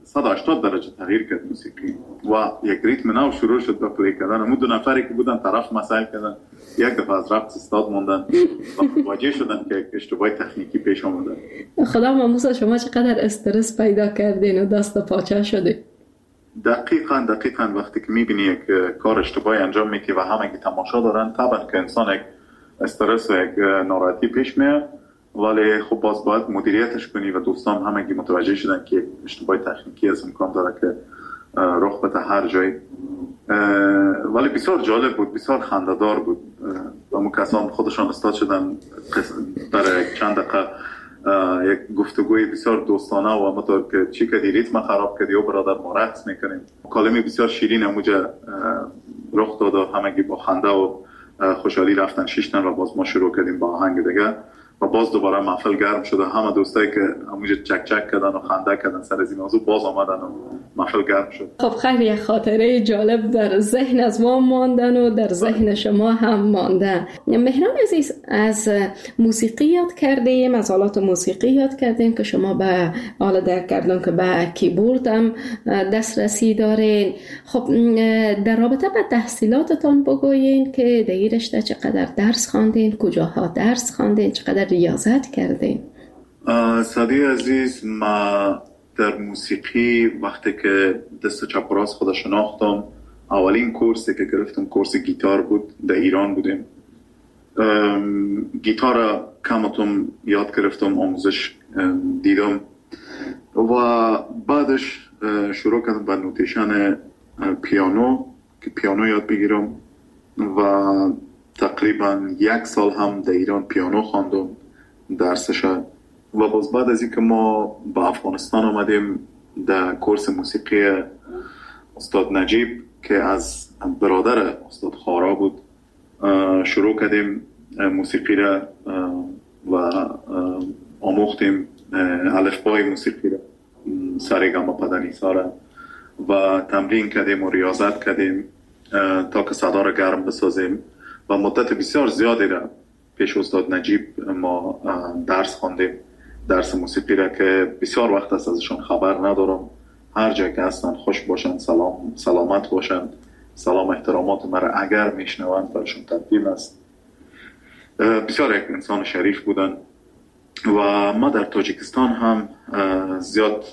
صد و هشتاد درجه تغییر کرد موسیقی و یک ریتم نو شروع شد به پلی کردن. اون دو نفری که بودن طرف مسائل کردن، یک دفعه از رقص استاد موندن و متوجه شدن که اشتباه تکنیکی پیش آمده. خدا ماموسا شما چقدر استرس پیدا کردین و دست پاچه شده؟ دقیقاً دقیقاً وقتی که میبینی یک کار اشتباهی انجام میدی و همه که تماشا دارن، طبعا که انسان یک استرس و یک ناراحتی پیش میاد، ولی خب باز باید مدیریتش کنی و دوستان همگی متوجه شدن که اشتباه تکنیکی از امکان داره که رخ بده هر جایی. ولی بسیار جالب بود، بسیار خنده‌دار بود. اون کسان خودشان استاد شدن برای چند دقیقه یک گفتگوی بسیار دوستانه و مطور که چی کردی ریتم خراب کردی و برادر ما رقص میکنیم. کلمه بسیار شیرین اموجه رخ داد و همگی با خنده و خوشحالی رفتن شیشتن و باز ما شروع کردیم با آهنگ دیگه و باز دوباره محفل گرم شد و همه دوستایی که همونجا چک چک کردن و خنده کردن سر از این موضوع باز آمدن و محفل گرم شد. خب خیلی یک خاطره جالب در ذهن از ما ماندن و در ذهن شما هم مانده. مهران عزیز، از موسیقی یاد کردیم، از آلات موسیقی یاد کردیم که شما به آله در کردن که به کیبورد هم دسترسی دارین. خب در رابطه با تحصیلاتتان بگوین که در این رشته چقدر درس خواندین، کجاها درس خواندین، چقدر ریاضت کردین؟ سادی عزیز، ما در موسیقی وقتی که دست چپ و راست خود شناختم، اولین کورسی که گرفتم کورس گیتار بود. در ایران بودیم. گیتار کمتم یاد گرفتم، آموزش دیدم و بعدش شروع کردم به نوتیشن پیانو که پیانو یاد بگیرم و تقریبا یک سال هم در ایران پیانو خواندم درسش. و باز بعد از اینکه ما به افغانستان آمدیم در کورس موسیقی استاد نجیب که از برادر استاد خارا بود شروع کردیم موسیقی را و آموختیم الفبای موسیقی را، سارگاما پدنیسا را و تمرین کردیم و ریاضت کردیم تا که صدا را گرم بسازیم و مدت بسیار زیادی را پیش استاد نجیب ما درس خواندیم، درس موسیقی را که بسیار وقت است ازشون خبر ندارم. هر جا که هستن خوش باشند، سلام سلامت باشند، سلام احترامات مرا اگر میشنوند برشون تقدیم است. بسیار یک انسان شریف بودن و ما در تاجیکستان هم زیاد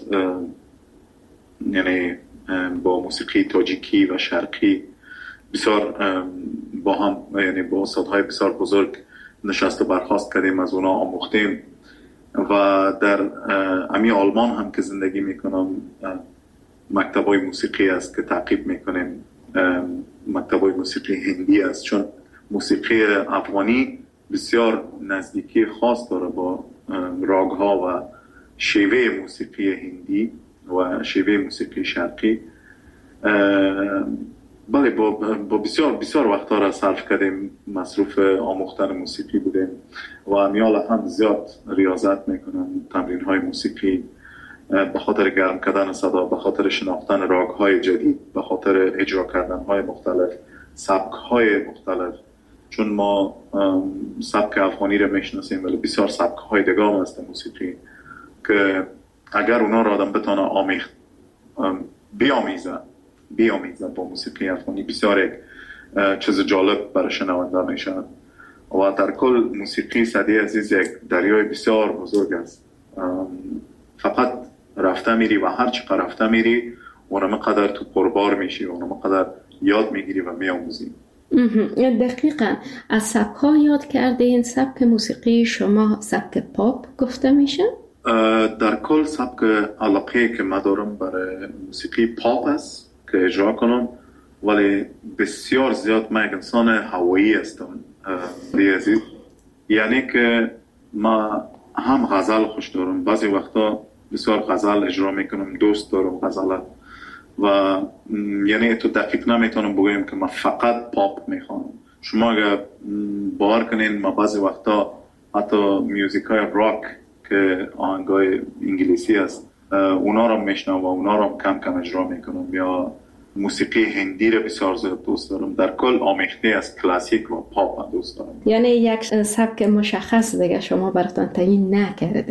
یعنی با موسیقی تاجیکی و شرقی بسیار با هم یعنی با استادهای بسیار بزرگ نشست و برخاست کردیم، از اونا آموختیم و در امی آلمان هم که زندگی میکنم مکتبای موسیقی است که تعقیب میکنیم. مکتبای موسیقی هندی است چون موسیقی افغانی بسیار نزدیکی خاص داره با راگ ها و شیوه موسیقی هندی و شیوه موسیقی شرقی. بله با, با بسیار بسیار وقتا را صرف کردیم، مصروف آموختن موسیقی بودیم و امیال هم زیاد ریاضت میکنن، تمرین های موسیقی به خاطر گرم کردن صدا، به خاطر شناختن راگ های جدید، به خاطر اجرا کردن های مختلف، سبک های مختلف. چون ما سبک افغانی را میشناسیم ولی بسیار سبک های دیگه هم هست موسیقی که اگر اونا را آدم بتانه آمیخت بیامیزه بیامیزه با موسیقی افغانی بسیار یک چیز جالب برای شنونده میشه. و در کل موسیقی سعدی عزیز یک دریای بسیار بزرگ است. فقط رفته میری و هر چقدر رفته میری اونم قدر تو پربار میشی و اونم قدر یاد میگیری و میآموزی. دقیقاً. از سبک ها یاد کرده این سبک موسیقی شما سبک پاپ گفته میشه؟ در کل سبک علاقه که من دارم برای موسیقی پاپ است که اجرا کنم، ولی بسیار زیاد من یک انسان هوایی هستم عزیز. یعنی که من هم غزل خوش دارم، بعضی وقتا بسیار غزل اجرا میکنم، دوست دارم غزل و یعنی تو دقیق نمیتونم بگویم که من فقط پاپ میخوانم. شما اگر باور کنین من بعضی وقتا حتی میوزیک های راک که آهنگای انگلیسی است اونا رو میشنم و اونا رو کم کم اجرا میکنم، یا موسیقی هندی رو بسیار زیاد دوست دارم. در کل آمیخته از کلاسیک و پاپ دوست دارم. یعنی یک سبک مشخص دیگه شما براتون تعیین نکردین؟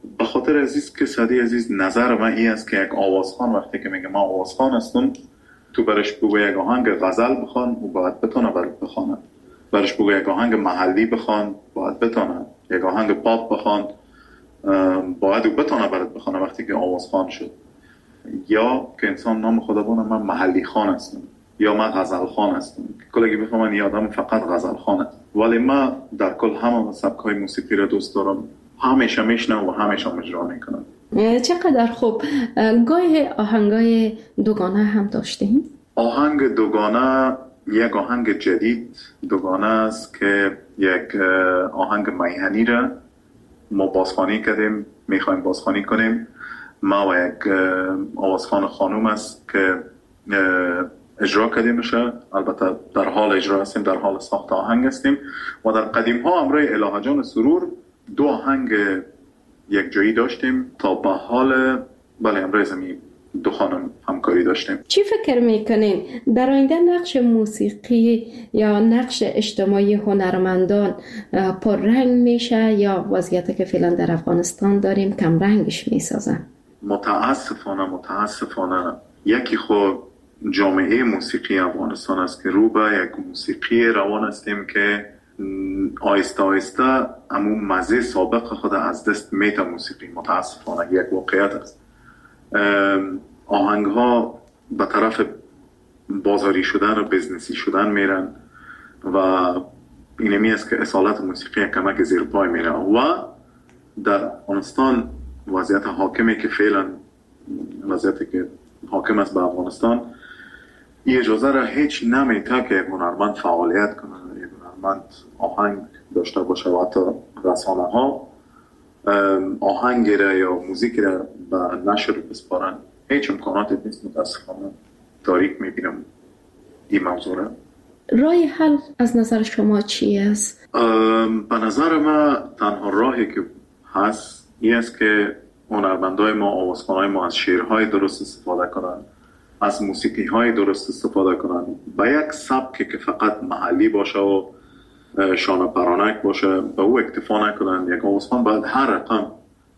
به خاطر عزیز که سعدی عزیز، نظر من این است که یک آوازخوان وقتی که میگه ما آوازخوان هستم، تو برش بگو یک آهنگ غزل بخوان و باید بتونه برات بخونه، برش بگو یک آهنگ محلی بخوان باید بتونه، یک آهنگ پاپ بخوان باید بتونه برات بخونه وقتی که آوازخوان شد. یا که انسان نام خدا بونه من محلی خان هستم یا من غزل خان هستم، کلگی بفهمن یه آدم فقط غزل خان است، ولی من در کل همه سبک‌های موسیقی را دوست دارم، همیشه میشنم و همیشه اجرا میکنم. چقدر خوب. گاهی آهنگای دوگانه هم داشتیم؟ آهنگ دوگانه یک آهنگ جدید دوگانه است که یک آهنگ میهنی را ما بازخوانی کردیم، میخوایم بازخوانی کنیم. ما و یک آوازخوان خانوم است که اجرا کردیم میشه، البته در حال اجرا هستیم، در حال ساخت آهنگ هستیم. و در قدیم ها امروی الهه جان سرور دو آهنگ یک جایی داشتیم تا به حال بله امروی زمین دو خانم همکاری داشتیم. چی فکر میکنین در آینده نقش موسیقی یا نقش اجتماعی هنرمندان پررنگ میشه یا وضعیتی که فعلا در افغانستان داریم کم رنگش میسازن؟ متاسفانه متاسفانه یکی خود جامعه موسیقی افغانستان است که رو به یک موسیقی روان هستیم که آیسته آیسته همون مزه سابق خود از دست میته. موسیقی متاسفانه یک واقعیت است. آهنگ ها به طرف بازاری شدن و بزنسی شدن میرن و اینمی است که اصالت موسیقی کمک زیر پای میره. و در افغانستان وضعیت حاکمی که فعلا وضعیتی که حاکم است به افغانستان این اجازه را هیچ نمیده که یک هنرمند فعالیت کنه، یک هنرمند آهنگ داشته باشه و حتی رسانه ها آهنگ را یا موزیک را به نشر بسپارن. هیچ امکاناتی نیست. متاسفانه تاریک میبینم این موضوع را. راه حل از نظر شما چی است؟ به نظر ما تنها راهی که هست این است که هنرمندای ما، آوازخوانای ما از شعرهای درست استفاده کنن، از موسیقی های درست استفاده کنن، با یک سبکی که فقط محلی باشه و شانه پرانک باشه به او اکتفا نکنن. یک آوازخوان باید هر رقم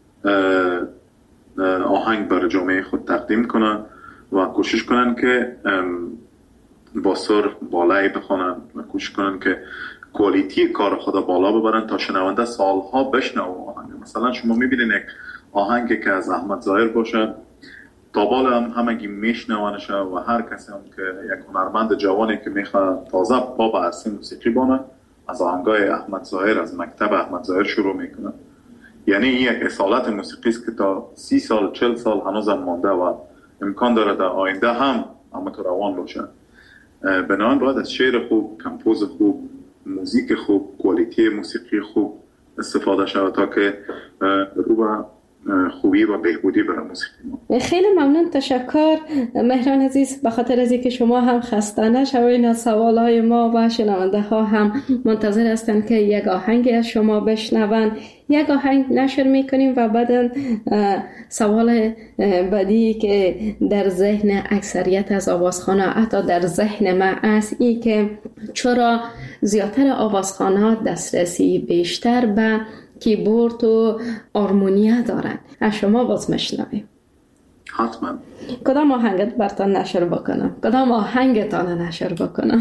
آهنگ بر جامعه خود تقدیم کنن و کوشش کنن که با سر بالایی بخونن و کوشش کنن که کوالیتی کار خود بالا ببرن تا شنونده سالها بشنوه آهنگ. مثلا شما میبینین یک آهنگی که از احمد ظاهر باشه تا بالا هم همگی میشنوانشه و هر کسی هم که یک هنرمند جوانی که میخواد تازه پا به عرصه موسیقی بانه از آهنگای احمد ظاهر، از مکتب احمد ظاهر شروع میکنه. یعنی این یک اصالت موسیقی است که تا سی سال چل سال هنوز هم مانده و امکان داره در آینده هم همونطور روان باشه. بنابراین باید از شعر خوب، کمپوز خوب، موزیک خوب، کوالیتی موسیقی خوب استفاده شود تا که رو به خوبی و بهبودی برای موسیقی ما. خیلی ممنون، تشکر مهران عزیز، به خاطر از اینکه شما هم خسته نشوید. از سوالهای ما و شنونده ها هم منتظر هستند که یک آهنگ از شما بشنون. یک آهنگ نشر میکنیم و بعد سوال بعدی که در ذهن اکثریت از آوازخوان‌ها، حتی در ذهن من است، این که چرا زیادتر آوازخوان‌ها دسترسی بیشتر به کیبورد و آرمونیا دارن. از شما باز میشنویم. حتما. کدام آهنگت برتان نشر بکنم؟ کدام آهنگتان نشر بکنم؟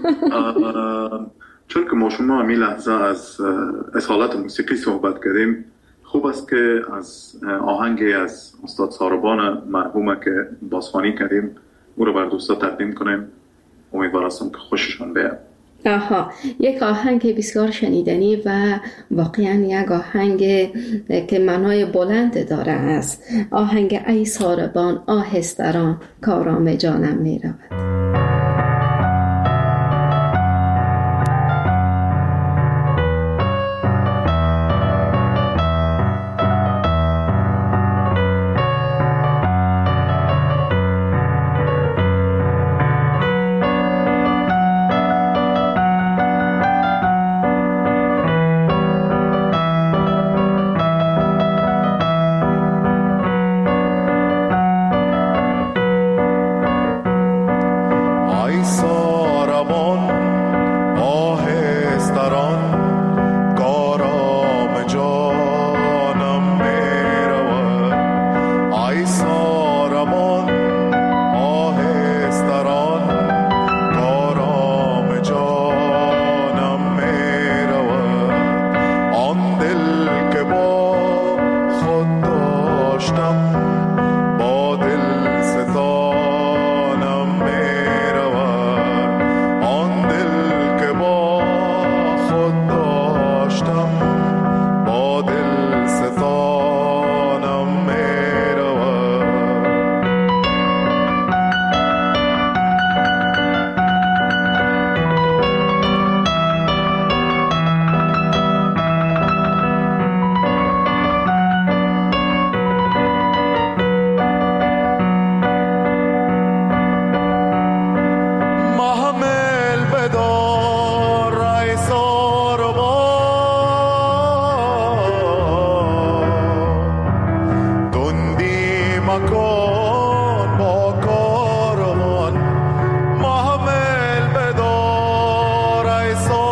چون که ما شما همی لحظه از اصالت موسیقی صحبت کردیم، خوب است که از آهنگی از استاد ساربان مرحومه که بازخوانی کردیم او رو بر دوستا تقدیم کنیم. امیدوار هستم که خوششان بیاد. آها، یک آهنگ بسیار شنیدنی و واقعا یک آهنگ که معنای بلند داره است. آهنگ ای ساربان آهستران کارام جانم می رود. با کاروان محمل بدار ای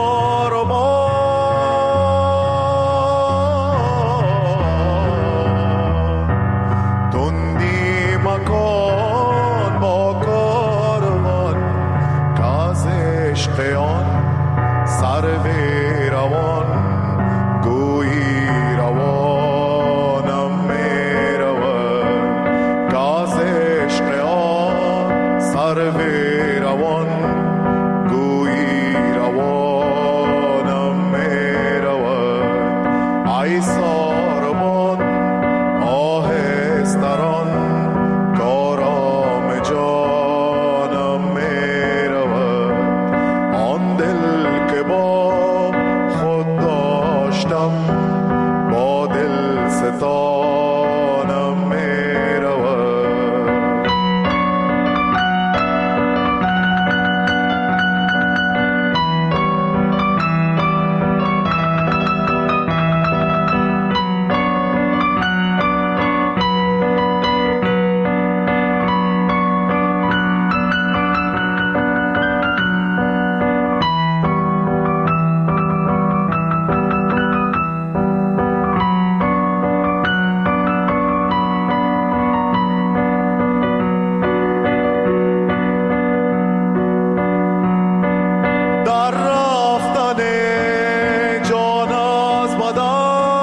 ساربان تندی مکان با کاروان که از عشق آن سر وی روان گویی روانم می رود که از عشق آن سر وی روان گویی روانم می رود ای ساربان آهستران کارام جانم می رود آن دل که با خود داشتم با دل ستانم می رود در رفتن جان از بدن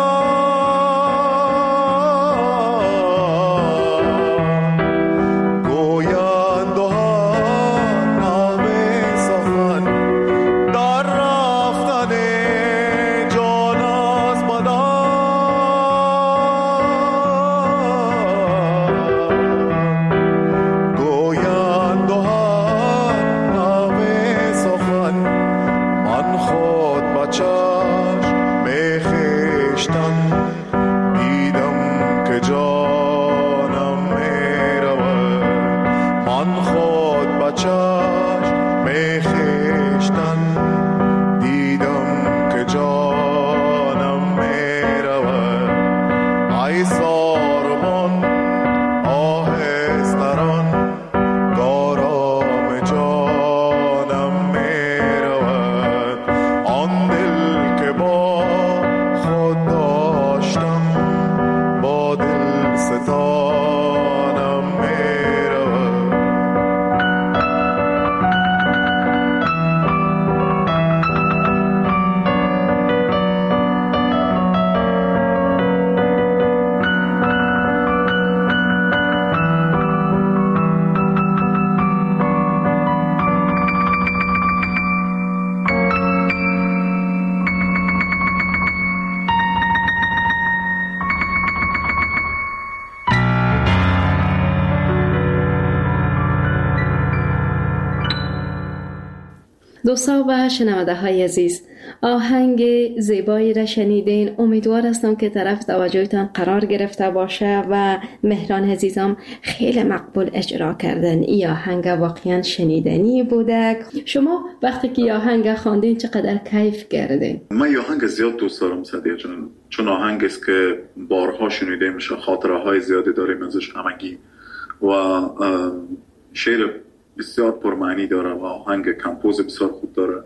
گویند و هر نغمه سخن در رفتن جان از بدن گویند و هر نغمه سخن من خود با چشم خویشتن دیدم که جانم می رود من خود با چشم خویشتن دیدم که جانم می رود ای ساربان آهستران کارام جانم می رود آن دل که با خود داشتم با دل ستانم می رود دوستان و شنونده های عزیز، آهنگ زیبایی را شنیدین. امیدوار هستم که طرف توجهتان قرار گرفته باشه و مهران عزیزم خیلی مقبول اجرا کردن. این آهنگ واقعا شنیدنی بوده. شما وقتی که آهنگ خواندین چقدر کیف کردین؟ من این آهنگ زیاد دوست دارم صدیق جان، چون آهنگ است که بارها شنیده میشه، خاطره های زیادی داریم ازش همگی و شعر بسیار پرمعنی داره و آهنگ کمپوز بسیار خوب داره.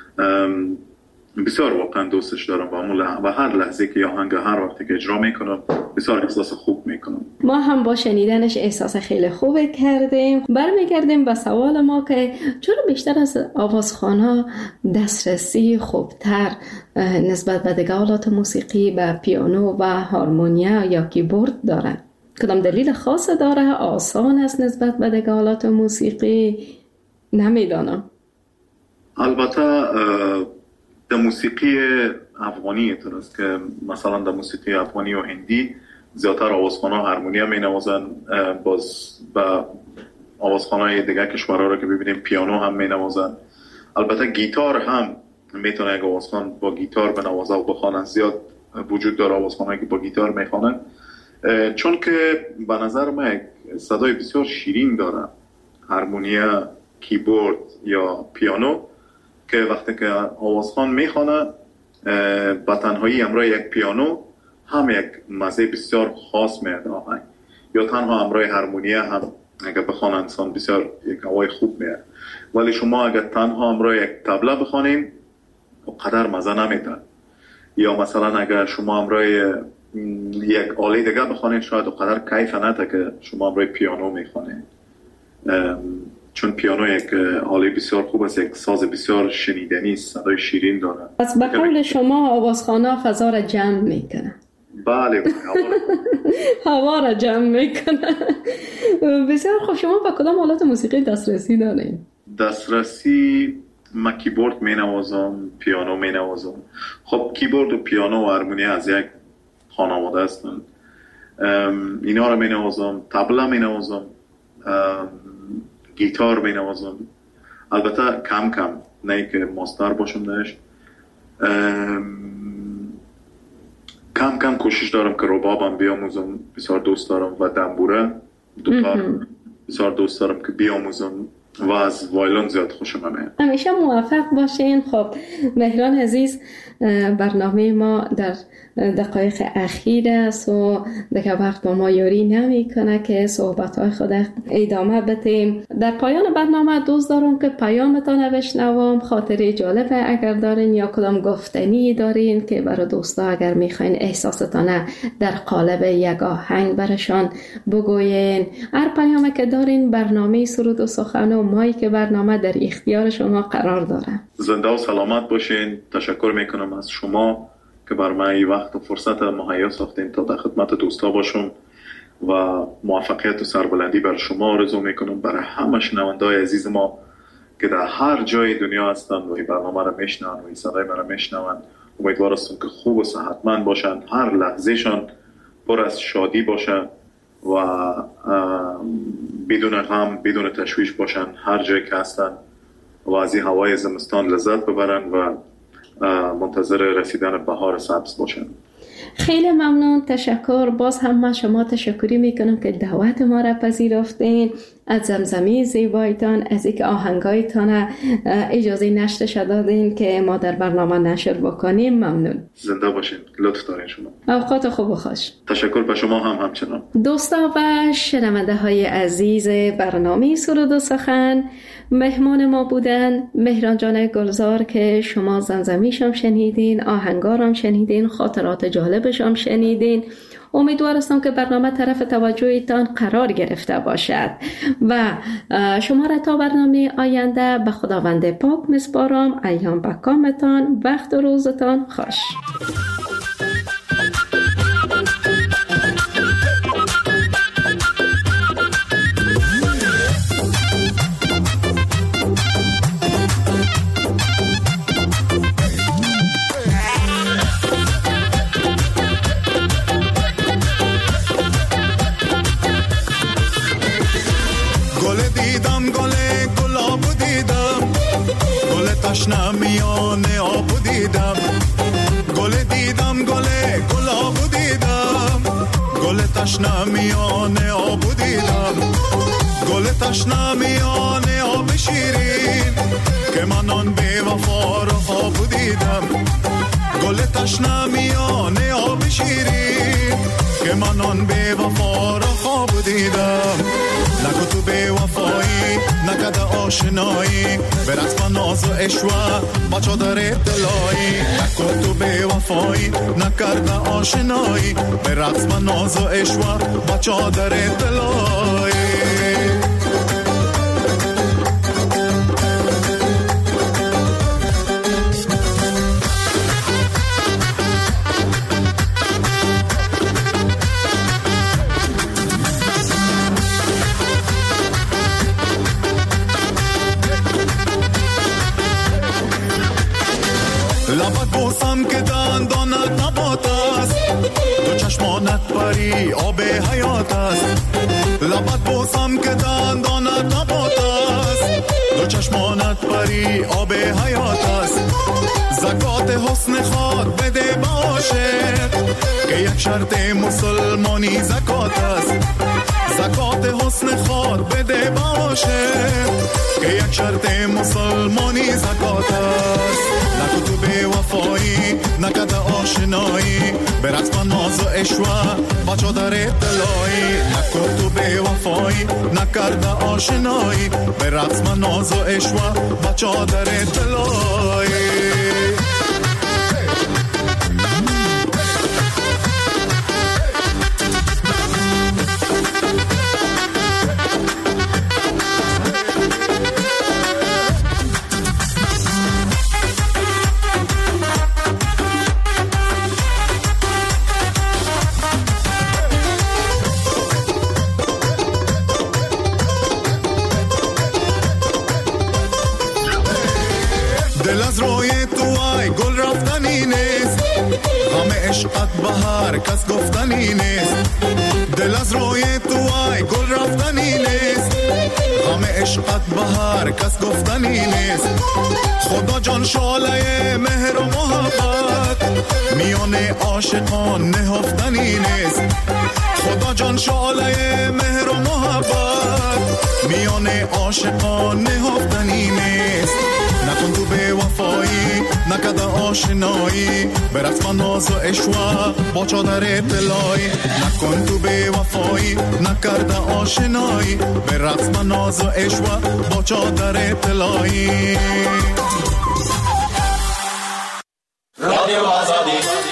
بسیار واقعا دوستش دارم و هر لحظه که آهنگ هر وقتی که اجرا میکنم بسیار احساس خوب میکنم. ما هم با شنیدنش احساس خیلی خوب کردیم. برمیگردیم به سوال ما که چرا بیشتر از آوازخوان‌ها دسترسی خوبتر نسبت به دیگه آلات موسیقی به پیانو و هارمونیا یا کیبورد دارن؟ کدام دلیل خاص داره؟ آسان است نسبت به دیگه آلات موسیقی؟ نمیدانم. البته در موسیقی افغانی اینطور است که مثلا در موسیقی افغانی و هندی زیادتر آوازخوان‌ها هارمونیا می‌نوازن، باز با آوازخوان‌های دیگه کشورها رو که ببینیم پیانو هم می‌نوازن. البته گیتار هم میتونه یک آوازخوان با گیتار بنوازه و بخوانه. زیاد وجود داره آوازخوان‌هایی که با گیتار میخوانن، چون که به نظر من صدای بسیار شیرین داره هارمونیا، کیبورد یا پیانو، که وقتی که آوازخوان میخوانه با تنهایی همراه یک پیانو هم یک مزه بسیار خاص میده آهنگ، یا تنها همراه هارمونیا هم اگر بخوان انسان بسیار یک هوای خوب میاد. ولی شما اگر تنها همراه یک طبله بخوانین قدر مزه نمیده. یا مثلا اگر شما همراه یک آله دیگه بخوانین شاید قدر کیف نده که شما همراه پیانو میخوانین، چون پیانو یک آله بسیار خوب است، یک ساز بسیار شنیدنی است، صدای شیرین داره. پس به قول شما آوازخوان‌ها فضا را جمع میکنه. بله هوا را جمع میکنه. بسیار خوب. شما با کدام آلات موسیقی دسترسی دارین؟ دسترسی من کیبورد می نوازم، پیانو می نوازم. خب کیبورد و پیانو و هارمونی از یک خانواده هستند. اینا رو می نوازم، طبله می نوازم، گیتار می نوازم. البته کم کم، نه که ماستر باشم درش. کم کم کوشش دارم که ربابم بیاموزم، بسیار دوست دارم، و دنبوره دوتار بسیار دوست دارم که بیاموزم، و از وایلون زیاد خوشم میاد. همیشه موفق باشین. خب مهران عزیز، برنامه ما در دقایق اخیر است و دیگه وقت با ما یاری نمی کنه که صحبت‌های خود ادامه بدیم. در پایان برنامه دوست دارم که پیامتان بشنوم، خاطره جالب اگر دارین یا کدام گفتنی دارین که برای دوستا اگر میخواین احساستان در قالب یک آهنگ برشان بگوین. هر پیامی که دارین برنامه سرود و سخن و مایی که برنامه در اختیار شما قرار داره. زنده و سلامت باشین. تشکر میکنم از شما که بر من این وقت و فرصت مهیا ساختین تا در خدمت دوستا باشم، و موفقیت و سربلندی بر شما آرزو میکنم، برای همه شنونده‌های عزیز ما که در هر جای دنیا هستن و این برنامه را میشنون و این صدای من را میشنون. امیدوار هستم که خوب و صحتمند باشن، هر لحظهشان پر از شادی باشه و بدون غم بدون تشویش باشن هر جایی که هستن، و از این هوای زمستان لذت ببرن و منتظر رسیدن بهار سبز باشن. خیلی ممنون، تشکر. باز هم من شما تشکری میکنم که دعوت ما را پذیرفتین، از زمزمه زیبایتان، از اینکه آهنگایتان اجازه نشرش دادین که ما در برنامه نشر بکنیم. ممنون. زنده باشین. لطف دارین شما. اوقات خوب و خوش. تشکر به شما هم همچنان. دوستا و شنونده های عزیز برنامه سرود و سخن، مهمان ما بودن مهران جان گلزار که شما زمزمیشم شنیدین، آهنگارم شنیدین، خاطرات جالبشم شنیدین. امیدوار هستم که برنامه طرف توجهتان قرار گرفته باشد و شما را تا برنامه آینده به خداوند پاک میسپارم. ایام به کامتان، وقت و روزتان خوش. تشنمیان آب دیدم، گل دیدم، گل گلاب دیدم، گل تشنمیان آب دیدم، گل تشنمیان آب شیرین که من آن بی وفا را خواب دیدم، گل تشنمیان آب شیرین که من آن بی وفا را خواب دیدم. نگو تو بی وفایی، نکده آشنایی، به رقص ناز و عشوه با چادر دلایی. نگو تو بی وفایی، نکرده آشنایی، به رقص ناز و عشوه با چادر دلایی. لبت بوسم که دندانت نبات است، دو چشمانت پری آب حیات است. لبت بوسم که دندانت نبات است، دو چشمانت پری آب حیات است. زکات حسن خود بده باشه که یک شرط مسلمانی زکات است. زکات حسن خود بده باشه که یک شرط مسلمانی زکات است. نکو تو بی وفایی، نکده آشنایی، به رسم ناز و اشوه بچه در دلایی نکن تو به وفایی نکرده آشنایی به رسم ناز و اشوه بچه در دلایی دل از روی تو ای گل رفتنی نیست غم عشقت بهار کس گفتنی نیست دل از روی تو ای گل رفتنی نیست غم عشقت بهار کس گفتنی نیست خدا جان شعله مهر و محبت میان عاشقان نهفتنی نیست خدا جان شعله مهر و محبت میان عاشقان نهفتنی نیست نکن تو به وفایی نکده آشنایی به رسم ناز و اشوه با چادر طلایی نکن تو به وفایی نکرده آشنایی به رسم ناز و اشوه با چادر طلایی رادیو آزادی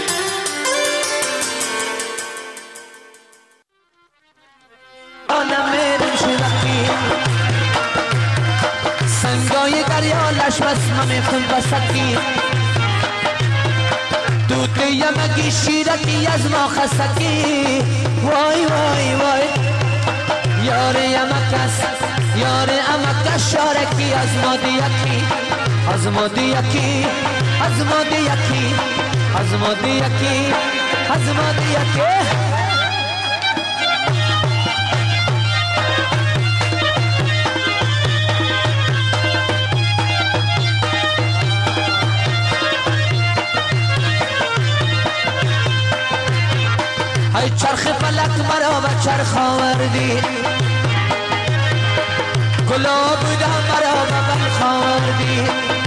آنم میرم شدکی سنگای دریا لش بس ممیخون بسکی دوده یمگی شیرکی از ما خسکی وای وای وای یار یمکس یار امکس شارکی از ما دیکی از ما دیکی از ما دیکی از ما دیکی از ما دیکی ای چرخ فلک مرا و چرخ آوردی گلاب بودم مرا و بلخ آوردی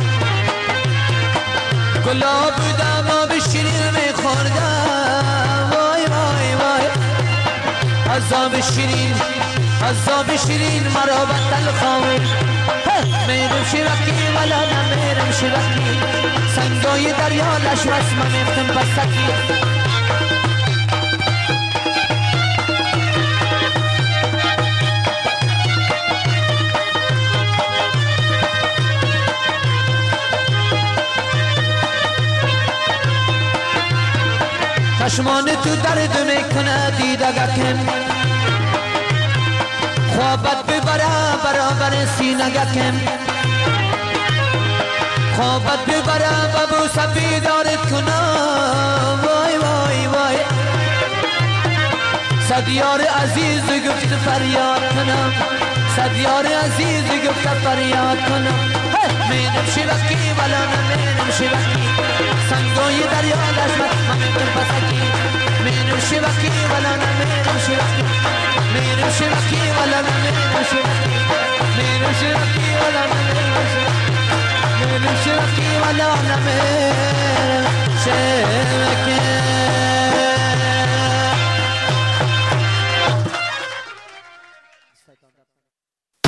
گلاب بودم آب شیرین میخوردم وای وای وای از آب شیرین از آب شیرین مرا و تلخ آوردی میرم شیرکی ولا نمیرم شیرکی سنگای دریا لش رسم میفتم بسکی چشمان تو درد میکنه دیدگکم خوابت ببره برابر سینگکم خوابت ببره و بوسه بیدارت کنم وای وای وای صد یار عزیز گفت فریاد کنم صد یار عزیز گفت فریاد کنم میرم شبکی ولا نمیرم شبکی سنگای دریا لشمت ممیرم بسکی میرم شبکی ولا نمیرم شبکی میرم شبکی ولا نمیرم شبکی میرم شبکی ولا نمیرم شبکی میرم شبکی ولا نمیرم شبکی